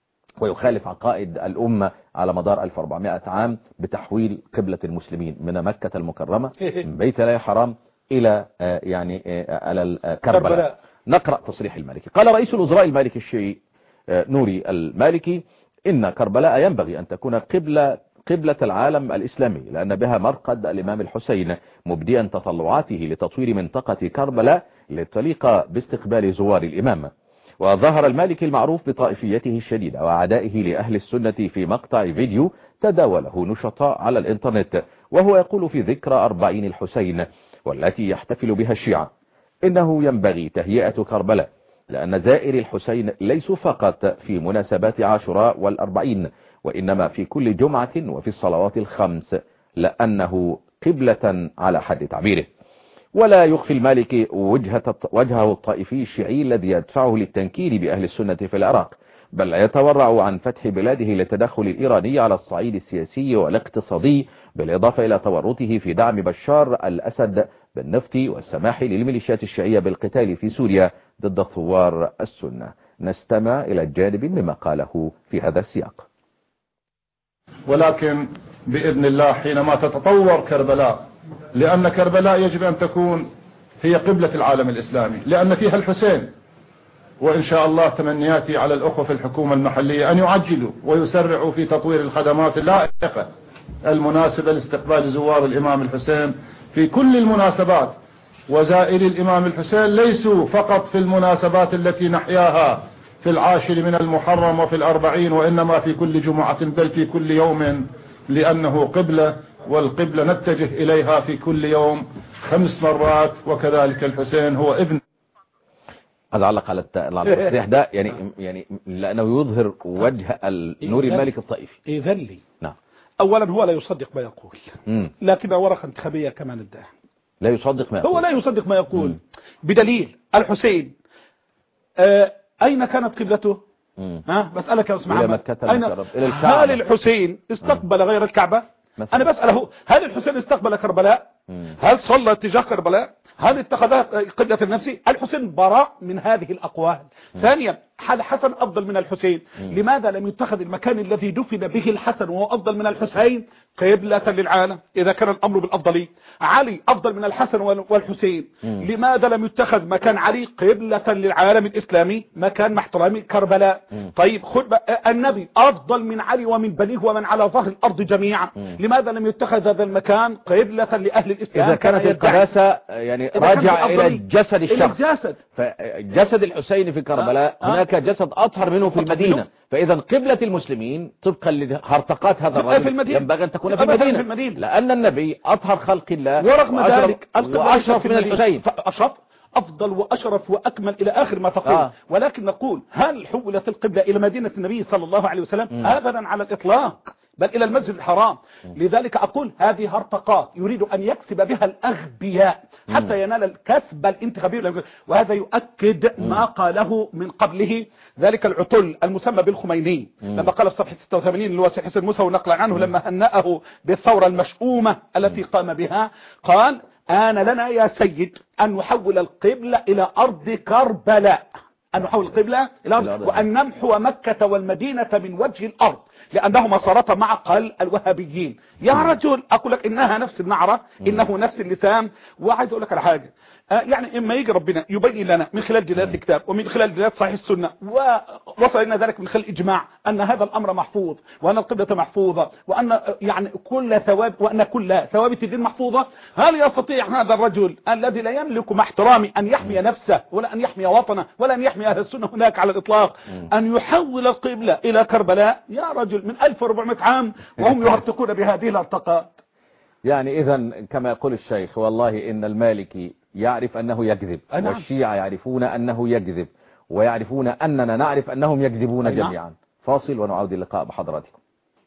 ويخالف عقائد الأمة على مدار ألف وأربعمائة عام بتحويل قبلة المسلمين من مكة المكرمة من بيت الله الحرام إلى يعني على كربلاء. نقرأ تصريح المالكي. قال رئيس الوزراء المالكي الشيعي نوري المالكي إن كربلاء ينبغي أن تكون قبلة قبلة العالم الإسلامي لأن بها مرقد الإمام الحسين، مبدئا تطلعاته لتطوير منطقة كربلاء لتليق باستقبال زوار الإمام. وظهر المالكي المعروف بطائفيته الشديدة وعدائه لأهل السنة في مقطع فيديو تداوله نشطاء على الإنترنت، وهو يقول في ذكرى أربعين الحسين والتي يحتفل بها الشيعة إنه ينبغي تهيئة كربلاء، لأن زائر الحسين ليسوا فقط في مناسبات عاشوراء والأربعين، وإنما في كل جمعة وفي الصلوات الخمس، لأنه قبلة على حد تعبيره. ولا يخفي المالكي وجهة وجهه الطائفي الشيعي الذي يدفعه للتنكيل بأهل السنة في العراق، بل يتورع عن فتح بلاده للتدخل الإيراني على الصعيد السياسي والاقتصادي، بالإضافة إلى تورطه في دعم بشار الأسد بالنفط والسماح للميليشيات الشيعية بالقتال في سوريا ضد ثوار السنة. نستمع إلى الجانب مما قاله في هذا السياق. ولكن بإذن الله حينما تتطور كربلاء، لأن كربلاء يجب أن تكون هي قبلة العالم الإسلامي، لأن فيها الحسين، وإن شاء الله تمنياتي على الأخوة في الحكومة المحلية أن يعجلوا ويسرعوا في تطوير الخدمات اللائقة المناسبة لاستقبال زوار الإمام الحسين في كل المناسبات. وزائري الإمام الحسين ليسوا فقط في المناسبات التي نحياها في العاشر من المحرم وفي الأربعين، وإنما في كل جمعة بل في كل يوم، لأنه قبلة، والقبلة نتجه إليها في كل يوم خمس مرات، وكذلك الحسين هو ابن. هذا علق على التصريح ده يعني يعني لأنه يظهر وجه النور المالك الطائفي. إذن لي نعم. أولا هو لا يصدق ما يقول، مم. لكن ورقة انتخابية كما ندعي. لا يصدق ما يقول. هو لا يصدق ما يقول. مم. بدليل الحسين آه أين كانت قبلته؟ ها بسألك يا أسمع محمد، أين هل الحسين استقبل غير الكعبة؟ مثلا. أنا بسأله هل الحسين استقبل كربلاء؟ مم. هل صلى اتجاه كربلاء؟ هل اتخذها قبلة النفس؟ الحسين براء من هذه الأقوال. مم. ثانيا هل حسن أفضل من الحسين؟ مم. لماذا لم يتخذ المكان الذي دفن به الحسن وهو أفضل من الحسين قبلة للعالم إذا كان الأمر بالأفضلية؟ علي أفضل من الحسن والحسين، مم. لماذا لم يتخذ مكان علي قبلة للعالم الإسلامي مكان مع احترام كربلاء؟ مم. طيب خذ النبي أفضل من علي ومن بنيه ومن على ظهر الأرض جميعا، مم. لماذا لم يتخذ هذا المكان قبلة لأهل الإسلام؟ إذا كانت القداسة يعني راجع إلى جسد الشخص، الجسد. فجسد الحسين في كربلاء آه. هناك جسد أطهر منه في المدينة، فإذا قبلة المسلمين طبقا لهرطقات هذا الرجل ينبغي أن تكون في المدينة. في المدينة لأن النبي أطهر خلق الله، ورغم ذلك وأشرف من الحسين، أشرف أفضل وأشرف وأكمل إلى آخر ما تقول. آه. ولكن نقول هل حولت القبلة إلى مدينة النبي صلى الله عليه وسلم؟ م. أبدا على الإطلاق، بل إلى المسجد الحرام. م. لذلك أقول هذه هرطقات يريد أن يكسب بها الأغبياء حتى ينال الكسب الانتخابي، وهذا يؤكد م. ما قاله من قبله ذلك العطل المسمى بالخميني، م. لما قال في صفحة ستة وثمانين اللي هو حسن موسى ونقل عنه، م. لما هنأه بالثورة المشؤومة التي قام بها، قال آن لنا يا سيد أن نحول القبلة إلى أرض كربلاء، أن نحول القبلة إلى أرض، وأن نمحو مكة والمدينة من وجه الأرض لأنهما صارتا معقل الوهابيين. يا رجل أقول لك إنها نفس النعرة، إنه نفس اللسان. وعايز أقول لك على حاجة، آه يعني إما يجي ربنا يبين لنا من خلال دلالات الكتاب ومن خلال دلالات صحيح السنة، ووصل لنا ذلك من خلال إجماع أن هذا الأمر محفوظ، وأن القبلة محفوظة، وأن يعني كل ثواب وأن كل ثوابت الدين محفوظة. هل يستطيع هذا الرجل الذي لا يملك مع احترامي أن يحمي نفسه ولا أن يحمي وطنه ولا أن يحمي أهل السنة هناك على الإطلاق أن يحول القبلة إلى كربلاء؟ يا رجل من ألف وأربعمائة عام وهم يرتقون بهذه الارتقاءات. يعني إذا كما يقول الشيخ والله إن المالكي يعرف أنه يكذب، أنعم. والشيعة يعرفون أنه يكذب، ويعرفون أننا نعرف أنهم يكذبون أنعم. جميعا. فاصل ونعود اللقاء بحضراتكم.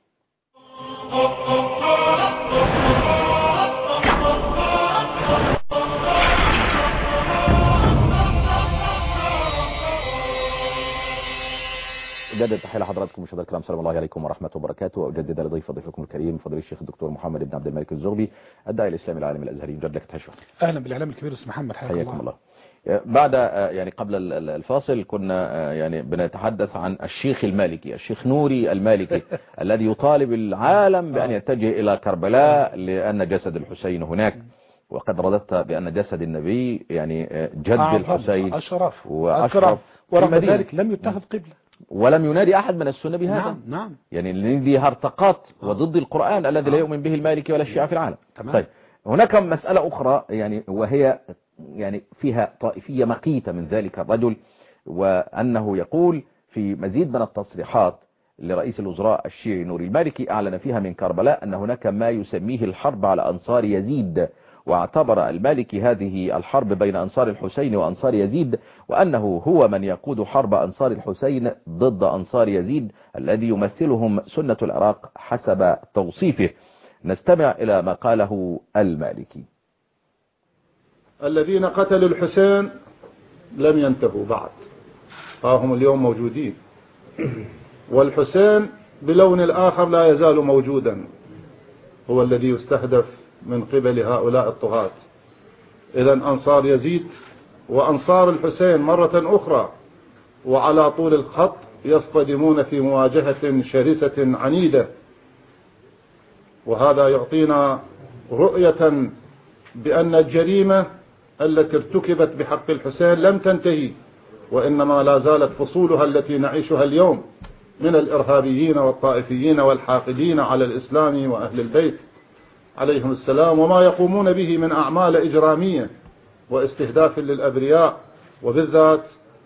أجدد تحية لحضراتكم مشاهدينا الكرام، السلام الله عليكم ورحمة وبركاته. وأجدد لضيف ضيفكم الكريم فضيلة الشيخ الدكتور محمد بن عبد الملك الزغبي الداعي الإسلامي العالم الأزهري. جد لك تحية. أهلا بالإعلام الكبير أستاذ محمد، حياكم الله. بعد يعني قبل الفاصل كنا يعني بنتحدث عن الشيخ المالكي، الشيخ نوري المالكي الذي يطالب العالم بأن يتجه إلى كربلاء لأن جسد الحسين هناك، وقد رددت بأن جسد النبي يعني جد الحسين أشرف وأشرف، ورغم ذلك لم يتخذ قبلة ولم ينادي أحد من السنة بهذا. نعم نعم. يعني دي هرطقات وضد القرآن الذي لا يؤمن به المالكي ولا الشيعة في العالم. تمام. طيب هناك مسألة أخرى يعني وهي يعني فيها طائفية مقيتة من ذلك الرجل، وأنه يقول في مزيد من التصريحات لرئيس الوزراء الشيعي نوري المالكي أعلن فيها من كربلاء أن هناك ما يسميه الحرب على أنصار يزيد، واعتبر المالكي هذه الحرب بين أنصار الحسين وأنصار يزيد، وأنه هو من يقود حرب أنصار الحسين ضد أنصار يزيد الذي يمثلهم سنة العراق حسب توصيفه. نستمع إلى ما قاله المالكي. الذين قتلوا الحسين لم ينتهوا بعد، هم اليوم موجودين، والحسين بلون الآخر لا يزال موجودا، هو الذي يستهدف من قبل هؤلاء الطغاة. إذا أنصار يزيد وأنصار الحسين مرة أخرى وعلى طول الخط يصطدمون في مواجهة شرسة عنيدة، وهذا يعطينا رؤية بأن الجريمة التي ارتكبت بحق الحسين لم تنتهي، وإنما لا زالت فصولها التي نعيشها اليوم من الإرهابيين والطائفيين والحاقدين على الإسلام وأهل البيت عليهم السلام، وما يقومون به من أعمال إجرامية واستهداف للأبرياء، وبالذات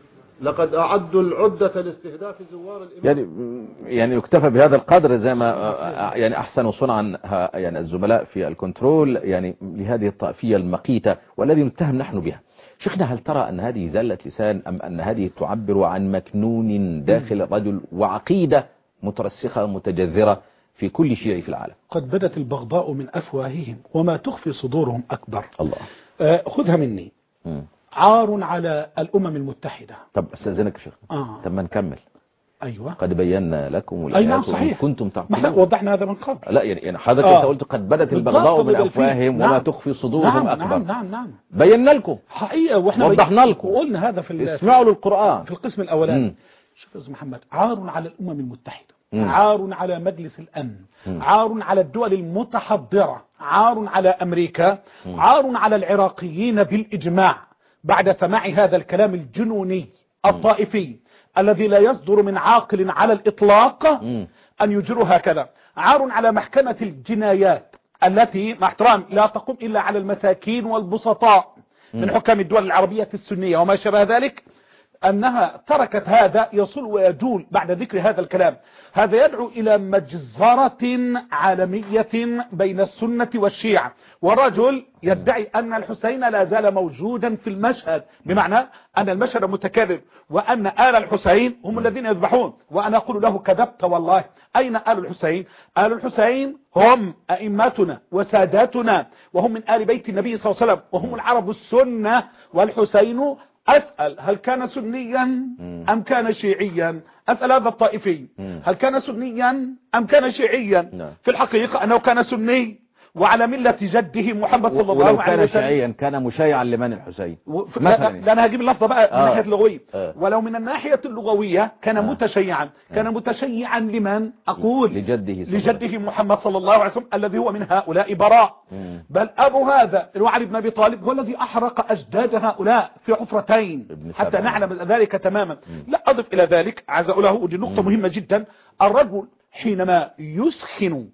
لقد أعدوا العدة لاستهداف زوار الإمام. يعني يعني يكتفى بهذا القدر زي ما يعني أحسنوا صنعا يعني الزملاء في الكنترول يعني لهذه الطائفية المقيتة والذي نتهم نحن بها. شيخنا، هل ترى أن هذه زلة لسان أم أن هذه تعبر عن مكنون داخل الرجل وعقيدة مترسخة متجذرة في كل شيء في العالم؟ قد بدت البغضاء من أفواههم وما تخفي صدورهم أكبر. الله. آه خذها مني. م. عار على الأمم المتحدة. طب استاذنك شيخ. آه. طب ما نكمل. أيوة. قد بينا لكم الآيات. نعم صحيح. كنتم تعقلون. ما احنا وضحنا هذا من قبل. لا يعني يعني حضرتك آه. انت قلت قد بدت البغضاء من أفواههم نعم. وما تخفي صدورهم نعم. أكبر. نعم نعم نعم. بينا لكم حقيقة واحنا وضحنا لكم وقلنا هذا في اسمعوا للقرآن في القسم الأولاني. شوف يا أستاذ محمد، عار على الأمم المتحدة، م. عار على مجلس الأمن، م. عار على الدول المتحضرة، عار على أمريكا، م. عار على العراقيين بالإجماع بعد سماع هذا الكلام الجنوني الطائفي الذي لا يصدر من عاقل على الإطلاق م. أن يجروا هكذا. عار على محكمة الجنايات التي مع احترام لا تقوم إلا على المساكين والبسطاء من حكام الدول العربية السنية وما شابه ذلك، أنها تركت هذا يصل ويجول بعد ذكر هذا الكلام. هذا يدعو إلى مجزرة عالمية بين السنة والشيعة، ورجل يدعي أن الحسين لا زال موجودا في المشهد، بمعنى أن المشهد متكرر وأن آل الحسين هم الذين يذبحون. وأنا أقول له كذبت والله. أين آل الحسين؟ آل الحسين هم أئمتنا وساداتنا، وهم من آل بيت النبي صلى الله عليه وسلم، وهم العرب السنة. والحسين أسأل هل كان سنيا أم كان شيعيا؟ أسأل هذا الطائفي هل كان سنيا أم كان شيعيا؟ في الحقيقة أنه كان سني وعلى ملة جده محمد صلى الله عليه وسلم. ولو كان شيعيا كان مشيعا لمن الحسين مثلا. لا أنا هجيب اللفظة بقى من آه. الناحية اللغوية. آه. ولو من الناحية اللغوية كان آه. متشيعا. كان متشيعا لمن؟ أقول لجده لجده محمد صلى الله عليه وسلم الذي هو من هؤلاء براء. مم. بل أبو هذا علي بن أبي طالب هو الذي أحرق أجداد هؤلاء في حفرتين حتى نعلم ذلك تماما. مم. لا أضف إلى ذلك عايز أقوله، ودي نقطة مم. مهمة جدا. الرجل حينما يسخن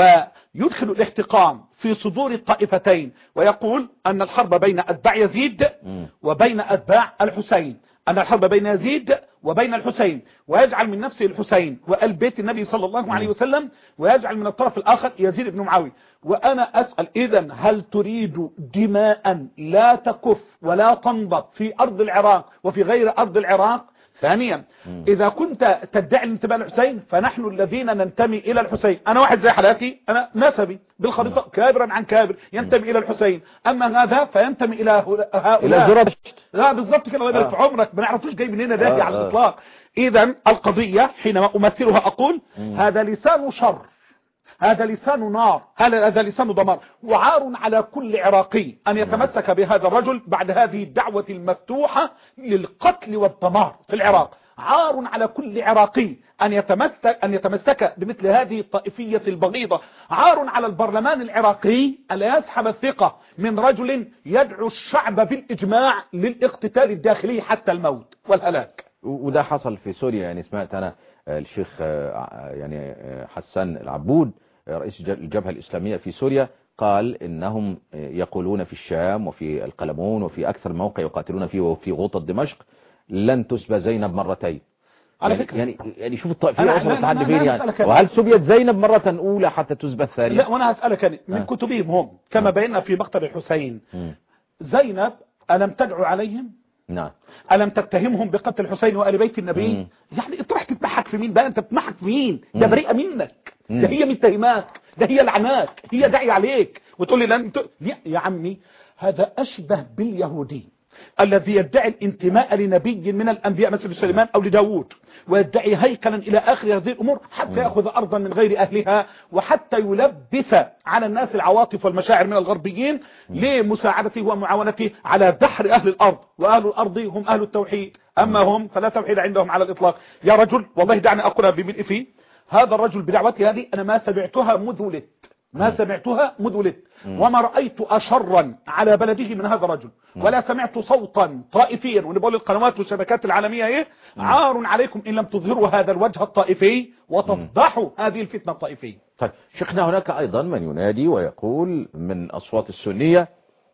ويدخل الاحتقان في صدور الطائفتين ويقول أن الحرب بين أتباع يزيد وبين أتباع الحسين، أن الحرب بين يزيد وبين الحسين، ويجعل من نفسه الحسين وآل بيت النبي صلى الله عليه وسلم، ويجعل من الطرف الآخر يزيد بن معاوية. وأنا أسأل إذن هل تريد دماء لا تكف ولا تنضب في أرض العراق وفي غير أرض العراق؟ ثانيا، إذا كنت تدعي الانتماء للحسين فنحن الذين ننتمي إلى الحسين. أنا واحد زي حالاتي، أنا نسبي بالخريطة كابرا عن كابر ينتمي إلى الحسين، أما هذا فينتمي إلى هؤلاء. لا بالضبط كده، الله يبارك في عمرك، ما نعرفوش جاي منين ده على الإطلاق. إذا القضية حينما أمثلها أقول هذا لسان شر، هذا لسان نار، هذا لسان دمار، وعار على كل عراقي أن يتمسك بهذا الرجل بعد هذه الدعوة المفتوحة للقتل والدمار في العراق. عار على كل عراقي أن يتمسك أن يتمسك بمثل هذه الطائفية البغيضة. عار على البرلمان العراقي ألا يسحب الثقة من رجل يدعو الشعب بالإجماع للاقتتال الداخلي حتى الموت والهلاك. وده حصل في سوريا. يعني سمعت أنا الشيخ يعني حسان العبود رئيس الجبهة الإسلامية في سوريا قال إنهم يقولون في الشام وفي القلمون وفي أكثر موقع يقاتلون فيه وفي غوطة دمشق لن تسبى زينب مرتين. على يعني فكرة يعني يعني شوف الطائفية وصلت لحد فين يعني. أنا وهل سبيت زينب مرة أولى حتى تسبى الثانية؟ لا، وأنا هسألك أنا من آه. كتبهم هم كما آه. بينا في مقتل الحسين. م. زينب ألم تدعو عليهم؟ نعم. ألم تتهمهم بقتل الحسين وآل بيت النبي؟ مم. يعني اطرح تتمحك في مين بقى؟ أنت بتمحك في مين؟ ده بريئة منك، مم. ده هي متهماك، ده هي لعناك، هي داعي عليك وتقول لي لن ت... يا عمي هذا أشبه باليهودي الذي يدعي الانتماء لنبي من الأنبياء مثل سليمان أو لداود، ويدعي هيكلا إلى آخر هذه الأمور حتى يأخذ أرضا من غير أهلها، وحتى يلبس على الناس العواطف والمشاعر من الغربيين لمساعدته ومعاونته على دحر أهل الأرض، وأهل الأرض هم أهل التوحيد، أما هم فلا توحيد عندهم على الإطلاق. يا رجل والله دعني أقولها بملء فيه، هذا الرجل بدعوته هذه أنا ما سمعتها مذ ولدت، ما سمعتها مذ ولدت، وما رأيت أشرا على بلده من هذا الرجل، ولا سمعت صوتا طائفيا. ونقول القنوات والشبكات العالمية ايه، عار عليكم إن لم تظهروا هذا الوجه الطائفي وتفضحوا هذه الفتنة الطائفية. طيب شيخنا، هناك أيضا من ينادي ويقول من أصوات السنية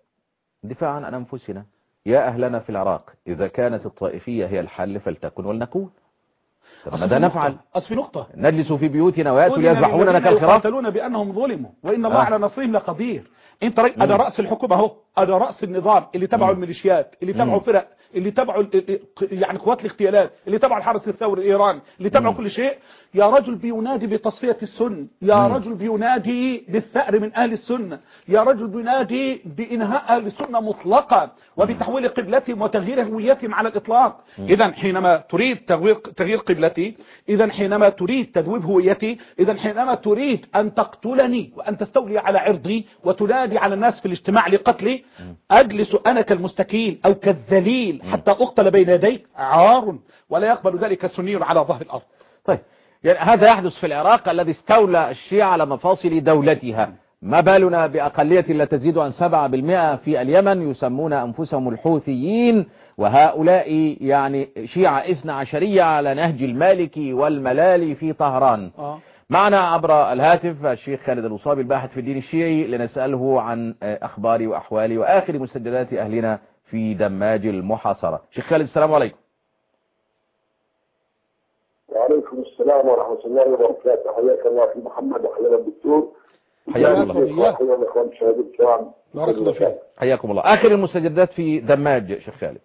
دفاعا عن أنفسنا: يا أهلنا في العراق، إذا كانت الطائفية هي الحل فلتكن ولنكون. ماذا نفعل؟ أصل نقطة نجلس في بيوتنا ويأتوا ليذبحوننا كالخراف؟ يقاتلون بأنهم ظلموا وإن الله آه. على نصرهم لقدير. انت رأي أنا رأس الحكومة اهو، أنا رأس النظام اللي تبعوا الميليشيات، اللي تبعوا فرق، اللي تبعوا يعني قوات الاغتيالات، اللي تبعوا الحرس الثوري الإيراني، اللي تبعوا كل شيء. يا رجل بينادي بتصفية السنة، يا مم. رجل بينادي بالثأر من أهل السنة، يا رجل بينادي بإنهاء أهل السنة مطلقا وبتحويل قبلتهم وتغيير هويتهم على الإطلاق. إذا حينما تريد تغيير تغيير قبلتي، إذا حينما تريد تذويب هويتي، إذا حينما تريد أن تقتلني وأن تستولي على عرضي وتنادي على الناس في الاجتماع لقتلي، أجلس أنا كالمستكين أو كالذليل حتى أقتل بين يديك، عار ولا يقبل ذلك السني على ظهر الأرض. طيب يعني هذا يحدث في العراق الذي استولى الشيعة على مفاصل دولتها، ما بالنا بأقلية لا تزيد عن سبعة بالمئة في اليمن يسمون أنفسهم الحوثيين، وهؤلاء يعني شيعة اثنى عشرية على نهج المالكي والملالي في طهران. آه. معنا عبر الهاتف الشيخ خالد الوصابي الباحث في الدين الشيعي لنسأله عن أخبار وأحوال وآخر مستجدات أهلنا في دماج المحاصرة. شيخ خالد السلام عليكم. وعليكم السلام ورحمة الله وبركاته. حياك الله في محمد وحيانا الدكتور. حياكم الله. حيانا الإخوان المشاهدين الكرام. بارك الله فيك. حياكم الله. آخر المستجدات في دماج شيخ خالد.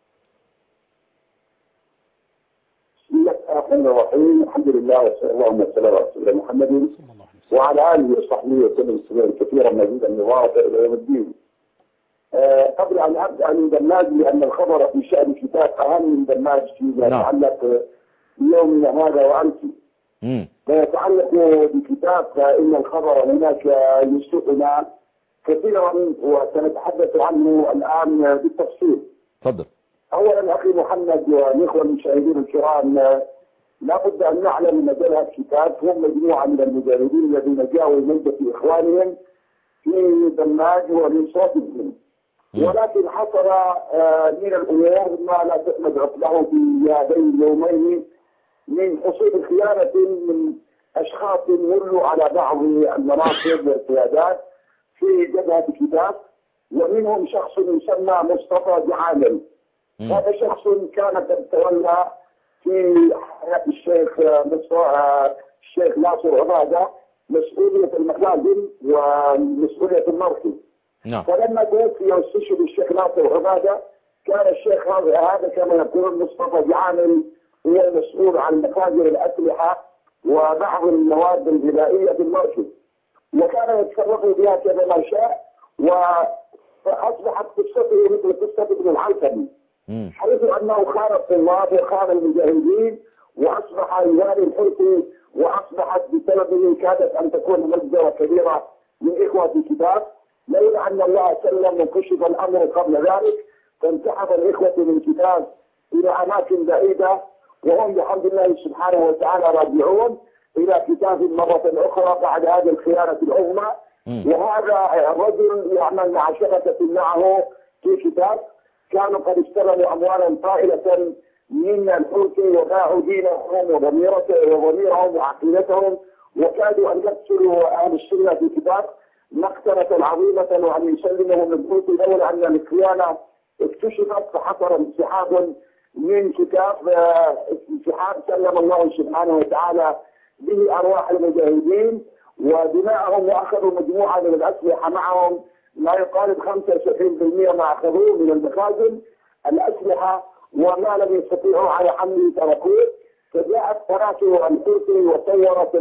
بسم الله الرحمن الرحيم. الحمد لله وصلى الله وسلم على رسول الله محمد وعلى آله وصحبه وسلم تسليما كثيرا مزيدا مباركا إلى يوم الدين. أه قبل أن أبدأ من دماج، لأن الخبر في شأن كتاب أهم من دماج فيما يتعلق بيومنا هذا وأنت. ما يتعلق بكتاب فإن الخبر هناك يسوقنا كثيرا وسنتحدث عنه الآن بالتفصيل. تفضل. أولا أخي محمد والإخوة المشاهدين الكرام، لا بد أن نعلم أن هذا الكتاب هم مجموعة من المجاهدين الذين جاءوا من إخوانهم في دماج ومن صوتهم، ولكن حصل من الأمور ما لا تحمد عقبه في هذين اليومين من حصول خيانة من أشخاص ولوا على بعض المناصب والقيادات في جبهة الكتاب، ومنهم شخص يسمى مصطفى جعانل. هذا شخص كان قد تولى في حياة الشيخ الشيخ ناصر عبادة مسؤولية المخازن ومسؤولية المركز. نعم. فلما توفي واستشهد الشيخ ناصر عبادة كان الشيخ هذا كما يقول مصطفى جعانل هو المسؤول عن مخازن الأسلحة وبعض المواد الغذائية في المركز، وكان يتصرف بها كما ما شاء، فأصبحت قصته مثل قصة ابن العلقمي، حيث أنه خان الطلاب وخان المجاهدين وأصبح يوالي الحوثي، وأصبحت بسببه كادت أن تكون مجزرة كبيرة من إخوة الكتاب، لولا أن الله سلم وكشف الأمر قبل ذلك فانسحب الإخوة من الكتاب إلى أماكن بعيدة، وهم بحمد الله سبحانه وتعالى راجعون إلى كتاب مرة أخرى بعد هذه الخيانة العظمى. وهذا الرجل يعمل مع شبكة معه في كتاب، كانوا قد استلموا أموالا طائلة من الحوثي وباعوا دينهم وضميرهم وعقيدتهم، وكادوا أن يقتلوا أهل السنة في كتاب مقتلة عظيمة وأن يسلمهم الحوثي، لولا أن الخيانة اكتشفت فحصل انسحاب من كتاب انسحاب سلم الله سبحانه وتعالى به أرواح المجاهدين ودماءهم، وأخذوا مجموعة من الأسلحة معهم ما يقارب خمسة وسبعين بالمئة ما أخذوه من المخازن الأسلحة، وما لم يستطيعوا على حمله تركوه. فجاءت قناة الحوثي وصورت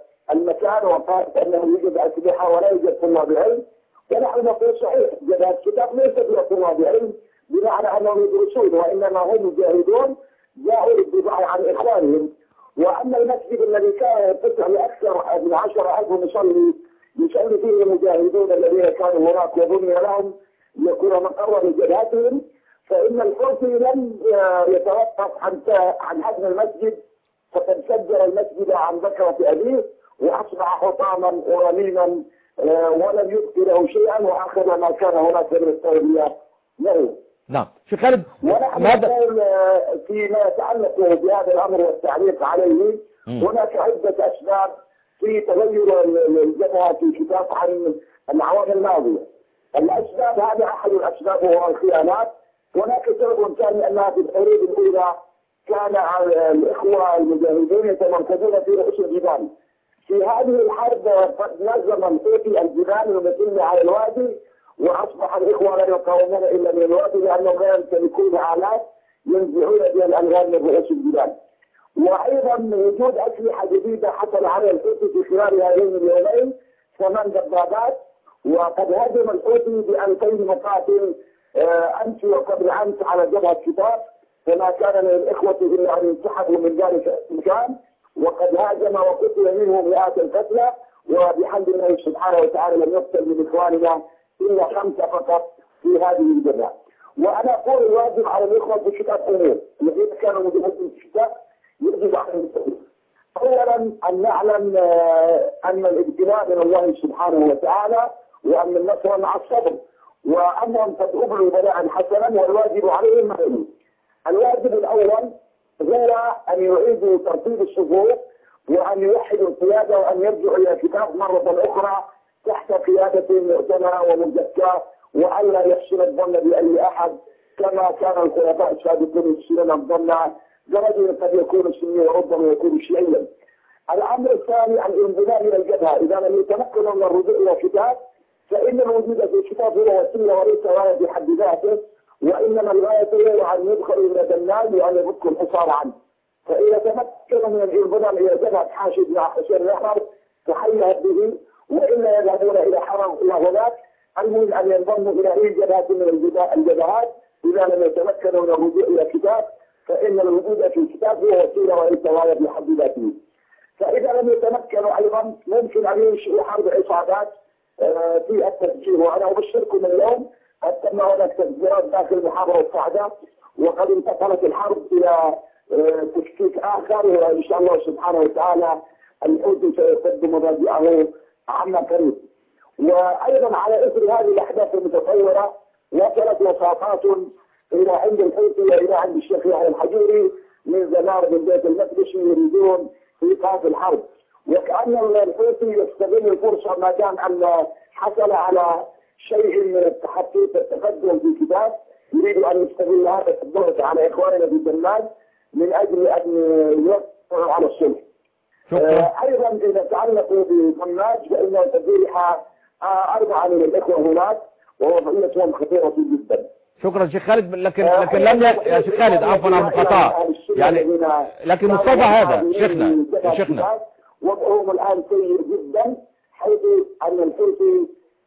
المكان وقالت أنه يوجد أسلحة ولا يوجد طلاب علم، ونحن نقول صحيح جبهة الكتاب ليس فيها طلاب علم بمعنى أنهم يدرسون، وإنما هم مجاهدون جاءوا للدفاع عن إخوانهم. وأما المسجد الذي كان يتسع لأكثر من عشرة ألف مصلي يصلي فيه المجاهدون الذين كانوا هناك وبني لهم ليكون مقرا لجبهتهم، فإن الحوثي لم يتوقف عن عن هدم المسجد، فقد سجل المسجد عن ذكرة أبيه وأصبح حطاما ورميما ولم يبقي له شيئا، وأخذ ما كان هناك من التربية له. نعم شيخ خالد، ونحن نقول فيما يتعلق بهذا الأمر والتعليق عليه هناك عدة أسباب في تغير الجبهة في كتاب عن الأعوام الماضية. الأسباب هذه أحد الأسباب وهو الخيانات. هناك سبب ثاني أنها في الحروب الأولى كان الإخوة المجاهدين يتمركزون في رؤوس الجبال. في هذه الحرب قد نظم الحوثي الجبال المتنة على الوادي، وأصبح الإخوة لا يقاومون إلا من الوادي لأنهم لا يمتلكون آلات ينزعون بها الألغام من رؤوس الجبال. وأيضا وجود أسلحة جديدة حصل على الحوثي في خلال هذين اليومين ثمان دبابات، وقد هاجم الحوثي بألفين مقاتل أمس وقبل أمس على جبهة كتاب، فما كان للإخوة إلا أن ينسحبوا من ذلك المكان، وقد هاجم وقتل منهم مئات القتلى، وبحمد الله سبحانه وتعالى لم يقتل من إخواننا إلا خمسة فقط في هذه الجبهة. وأنا أقول الواجب على الإخوة في كتاب أمور الذين كانوا مجهزين في الكتاب يجب عليهم التوبة. أولا أن نعلم أن الابتلاء من الله سبحانه وتعالى، وأن النصر مع الصبر، وأنهم قد أبلوا بلاء حسنا والواجب عليهم معلوم. الواجب الأول هو أن يعيدوا ترتيب الصفوف وأن يوحدوا القيادة وأن يرجعوا إلى الكتاب مرة أخرى تحت قيادة مؤتمرة ومزكاة، وألا يحسن الظن بأي أحد كما كان الخلفاء السابقون يحسنون الظن برجل قد يكون سني وربما يكون شيعيا. الأمر الثاني الانضمام إلى الجبهة. إذا لم يتمكنوا من الرجوع إلى الكتاب فإن الوجود في الكتاب هو وسيلة وليس غاية بحد ذاته، وإنما الغاية هي أن يدخلوا إلى الجنان وأن يفكوا الحصار عنه. فإذا تمكنوا من الانضمام إلى جبهة حاشد مع حسين الأحمر فحيها به، وإلا يذهبون إلى حرم إلى هناك. المهم أن ينضموا إلى أي جبهة من الجبهات إذا لم يتمكنوا من الرجوع إلى الكتاب، فإن الوجود في الكتاب هو وسيلة وليس غاية بحد ذاته. فإذا لم يتمكنوا أيضا ممكن أن ينشئوا حرب عصابات في التفجير. وأنا أبشركم اليوم قد تم هناك تفجيرات داخل محافظة الصعدة، وقد انتقلت الحرب إلى تكتيك آخر، وإن شاء الله سبحانه وتعالى الحوثي سيقدم مبادئه عما قريب. وأيضا على إثر هذه الأحداث المتطورة وصلت وساطات إلى عند الحوثي وإلى عند الشيخ يحيى الحجوري من زمار من بيت المقدس يريدون إيقاف الحرب، وكأن الحوثي يستغل الفرصة ما دام أن حصل على شيء من التحقيق التقدم في كتاب، يريد أن يستغل هذا الضغط على إخواننا في الدمام من أجل أن يوقعوا على الصلح. آه أيضا إذا تعلقوا بطناج فإنه تدريح آه أربعة من الإخوة هناك ووضعيتهم خطيرة جدا. شكرا شيخ خالد. لكن لكن لم يك... يا شيخ خالد عفوا عن المقاطعة يعني، لكن مصطفى هذا شيخنا يا شيخنا وضعهم الآن سيء جدا، حيث أن الحوثي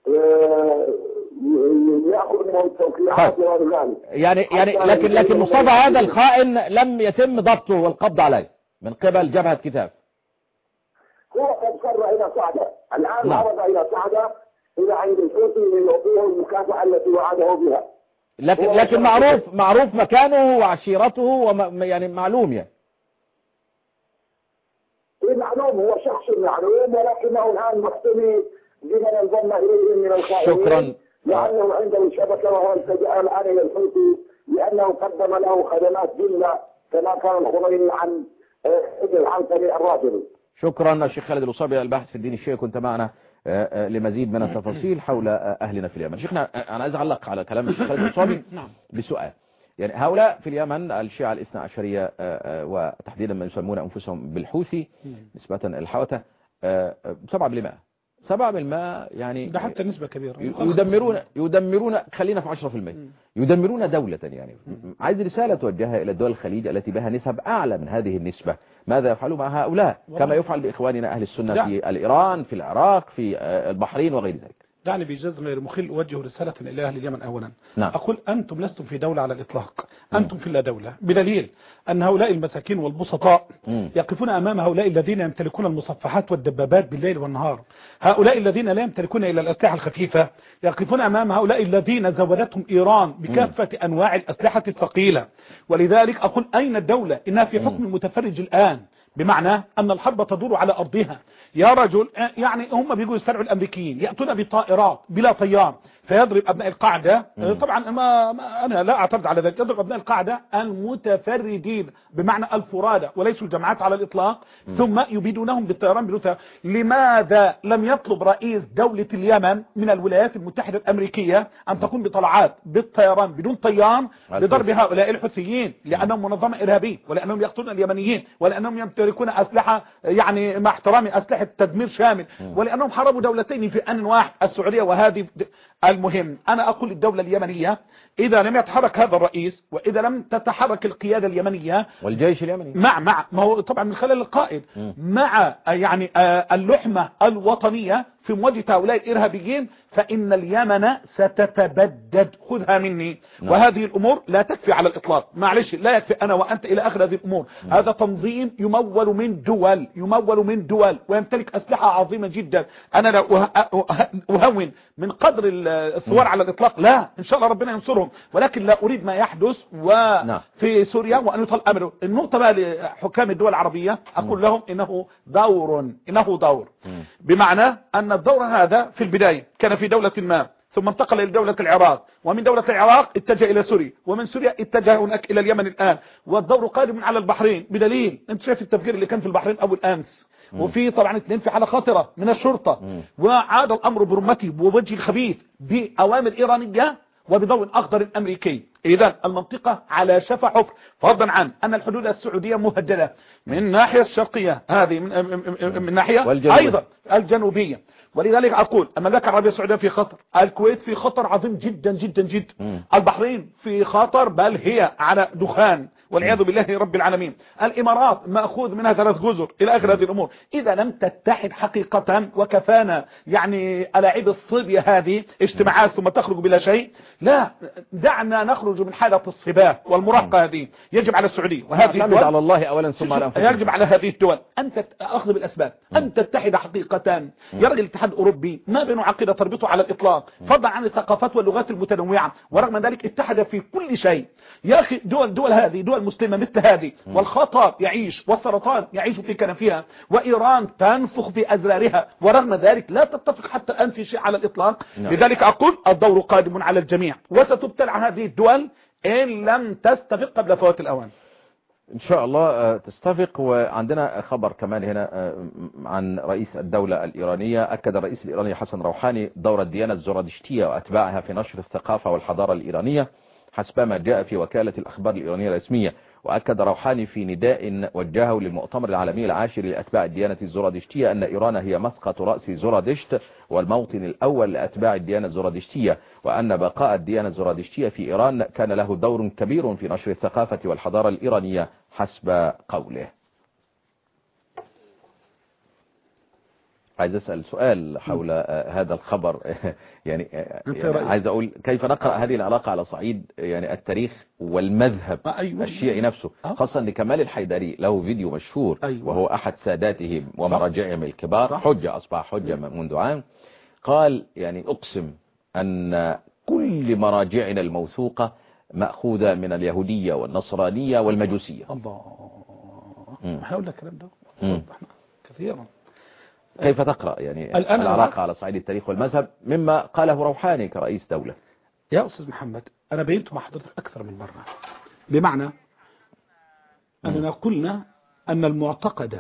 يأخذ منهم التوقيعات وغير ذلك. يعني يعني لكن لكن مصطفى هذا الخائن لم يتم ضبطه والقبض عليه من قبل جبهة كتاب. هو قد سر إلى صعدة الآن، عرض إلى صعدة إلى عند الحوثي ليعطيه المكافأة التي وعده بها. لكن لكن معروف معروف مكانه وعشيرته وم يعني معلوم يعني. معلوم، هو شخص معلوم، ولكنه الآن محتمي بمن انضم إليه من الخائنين. شكرا. لأنه عنده شبكة وهو التجأ الآن إلى الحوثي لأنه قدم له خدمات جملة كما كان الخميني عن ابن العنقري الرافضي. شكرا الشيخ خالد الأصابي الباحث في الدين الشيعي، كنت معنا لمزيد من التفاصيل حول أهلنا في اليمن. شيخنا أنا عايز أعلق على كلام الشيخ خالد الأصابي بسؤال. يعني هؤلاء في اليمن الشيعة الاثنى عشرية وتحديدا من يسمون أنفسهم بالحوثي نسبة الحوثة سبعة بالمئة سبعة بالمئة يعني ده حتى نسبة كبيرة يدمرون يدمرون خلينا في عشرة بالمئة يدمرون دولة يعني. عايز رسالة توجهها إلى دول الخليج التي بها نسب أعلى من هذه النسبة، ماذا يفعلوا مع هؤلاء كما يفعل بإخواننا أهل السنة ده. في الإيران في العراق في البحرين وغير ذلك. دعني بجزء غير مخل أوجه رسالة إلى أهل اليمن أولا. نعم. أقول أنتم لستم في دولة على الإطلاق، أنتم في لا دولة، بدليل أن هؤلاء المساكين والبسطاء مم. يقفون أمام هؤلاء الذين يمتلكون المصفحات والدبابات بالليل والنهار، هؤلاء الذين لا يمتلكون إلا الأسلحة الخفيفة يقفون أمام هؤلاء الذين زودتهم إيران بكافة مم. أنواع الأسلحة الثقيلة. ولذلك أقول أين الدولة؟ إنها في حكم المتفرج الآن، بمعنى أن الحرب تدور على أرضها. يا رجل يعني هم بيجوا يسترعوا الأمريكيين يأتون بطائرات بلا طيار فيضرب أبناء القاعدة. مم. طبعا ما أنا لا أعترض على ذلك، يضرب أبناء القاعدة المتفردين بمعنى الفرادى وليسوا الجماعات على الإطلاق. مم. ثم يبيدونهم بالطيران بلوثة. لماذا لم يطلب رئيس دولة اليمن من الولايات المتحدة الأمريكية أن تقوم بطلعات بالطيران بدون طيار لضرب هؤلاء الحوثيين؟ لأنهم منظمة إرهابية ولأنهم يقتلون اليمنيين ولأنهم يمتلكون أسلحة يعني مع احترامي أسلحة تدمير شامل ولأنهم حاربوا دولتين في آن واحد السعودية وهذه. المهم أنا أقول الدولة اليمنية إذا لم يتحرك هذا الرئيس وإذا لم تتحرك القيادة اليمنية والجيش اليمني مع مع ما هو طبعا من خلال القائد م. مع يعني اللحمة الوطنية في مواجهة هؤلاء الإرهابيين فإن اليمن ستتبدد. خذها مني. نعم. وهذه الأمور لا تكفي على الإطلاق، معلش لا يكفي أنا وأنت إلى آخر هذه الأمور. م. هذا تنظيم يمول من دول يمول من دول ويمتلك أسلحة عظيمة جدا. أنا لا أهون من قدر الثوار م. على الإطلاق، لا إن شاء الله ربنا ينصرهم، ولكن لا أريد ما يحدث وفي سوريا وأن يطل أمره. النقطة بقى لحكام الدول العربية أقول م. لهم إنه دور إنه دور م. بمعنى أن الدور هذا في البداية كان في دولة ما ثم انتقل إلى دولة العراق ومن دولة العراق اتجه إلى سوريا ومن سوريا اتجه هناك إلى اليمن الآن والدور قادم على البحرين. بدليل أنت شايف التفجير اللي كان في البحرين أول أمس م. وفي طبعا اثنين في حالة خطرة من الشرطة م. وعاد الأمر برمته بوجه الخبيث بأوامر إيرانية وبضوء أخضر أمريكي. إذا المنطقة على شفا حفر، فضلا عن أن الحدود السعودية مهددة من الناحية الشرقية هذه من, من ناحية أيضا الجنوبية. ولذلك أقول المملكة العربية السعودية في خطر، الكويت في خطر عظيم جدا جدا جدا، م. البحرين في خطر بل هي على دخان والعياذ بالله رب العالمين، الإمارات مأخوذ منها ثلاث جزر إلى آخر هذه الأمور. إذا لم تتحد حقيقة وكفانا يعني ألاعيب الصبية هذه اجتماعات ثم تخرج بلا شيء، لا دعنا نخرج من حالة الصباه والمراهقة هذه. يجب على السعودية وهذه الدول على الله أولا ثم على أنفسهم. يجب على هذه الدول أن تأخذ بالأسباب أن تتحد حقيقة. يرغي الاتحاد الأوروبي ما بينه عقيدة تربطه على الإطلاق فضلا عن الثقافات واللغات المتنوعة، ورغم ذلك اتحد في كل شيء. يا أخي دول دول هذه دول مسلمة مثل هذه والخطر يعيش والسرطان يعيش في كنفها وإيران تنفخ في أزرارها، ورغم ذلك لا تتفق حتى الآن في شيء على الإطلاق. لذلك أقول الدور قادم على الجميع وستبتلع هذه الدول إن لم تستفق قبل فوات الأوان. إن شاء الله تستفق. وعندنا خبر كمان هنا عن رئيس الدولة الإيرانية. أكد الرئيس الإيراني حسن روحاني دور الديانة الزرادشتية وأتباعها في نشر الثقافة والحضارة الإيرانية حسب ما جاء في وكالة الأخبار الإيرانية الرسمية. وأكد روحاني في نداء وجهه للمؤتمر العالمي العاشر لأتباع الديانة الزرادشتية أن إيران هي مسقط رأس زرادشت والموطن الأول لأتباع الديانة الزرادشتية، وأن بقاء الديانة الزرادشتية في إيران كان له دور كبير في نشر الثقافة والحضارة الإيرانية حسب قوله. عايز أسأل سؤال حول هذا الخبر يعني, يعني عايز أقول كيف نقرأ هذه العلاقة على صعيد يعني التاريخ والمذهب أيوة. الشيعي نفسه، خاصة أن كمال الحيدري له فيديو مشهور أيوة. وهو أحد ساداتهم ومراجعهم الكبار صح. حجة أصبح حجة منذ عام. قال يعني أقسم أن كل مراجعنا الموثوقة مأخوذة من اليهودية والنصرانية والمجوسية. الله هقول لك الكلام ده كثيرا. كيف تقرأ يعني العلاقة على صعيد التاريخ والمذهب مما قاله روحاني كرئيس دولة؟ يا أستاذ محمد أنا بينت مع حضرتك أكثر من مرة، بمعنى أننا قلنا أن المعتقد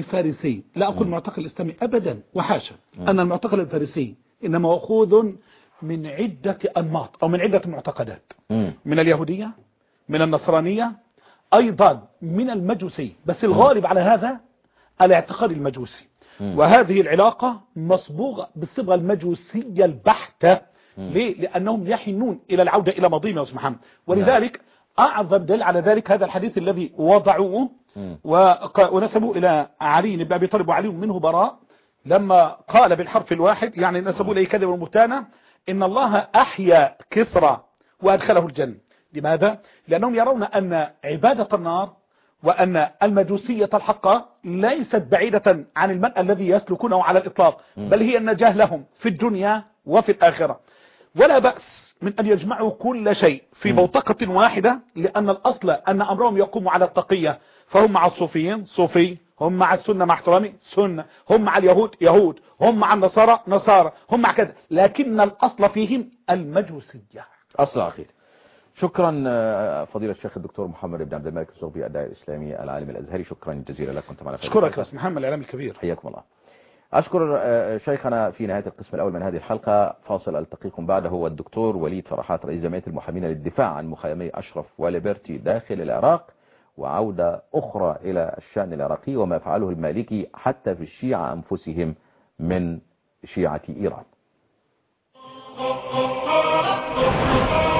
الفارسي، لا أقول المعتقد الإسلامي أبدا وحاشا، أن المعتقد الفارسي إنما مأخوذ من عدة أنماط أو من عدة معتقدات، مم. من اليهودية، من النصرانية، أيضا من المجوسية، بس الغالب على هذا الاعتقاد المجوسي. مم. وهذه العلاقة مصبوغة بالصبغة المجوسية البحتة. ليه؟ لأنهم يحنون إلى العودة إلى ماضيهم يا أستاذ محمد. ولذلك أعظم دليل على ذلك هذا الحديث الذي وضعوه ونسبوا إلى علي بن أبي طالب وعلي منه براء، لما قال بالحرف الواحد يعني نسبوا إليه كذب ومهتانا إن الله أحيا كسرى وأدخله الجنة. لماذا؟ لأنهم يرون أن عبادة النار وأن المجوسية الحقة ليست بعيدة عن المنأى الذي يسلكونه على الإطلاق، بل هي النجاة لهم في الدنيا وفي الآخرة. ولا بأس من أن يجمعوا كل شيء في بوتقة واحدة، لأن الأصل أن أمرهم يقوم على التقية، فهم مع الصوفيين صوفي، هم مع السنة مع احترامي سنة، هم مع اليهود يهود، هم مع النصارى نصارى، هم مع كذا، لكن الأصل فيهم المجوسية أصل عقيدة. شكرا فضيلة الشيخ الدكتور محمد بن عبد الملك الزغبي الداعية الإسلامي العالم الأزهري، شكرا جزيلا لك. كنت معنا. أشكرك يا محمد الإعلام الكبير. حياكم الله. أشكر شيخنا في نهاية القسم الأول من هذه الحلقة. فاصل ألتقيكم بعده. هو الدكتور وليد فرحات رئيس جمعية المحامين للدفاع عن مخيمي أشرف وليبرتي داخل العراق، وعودة أخرى إلى الشأن العراقي وما فعله المالكي حتى في الشيعة أنفسهم من شيعة إيران.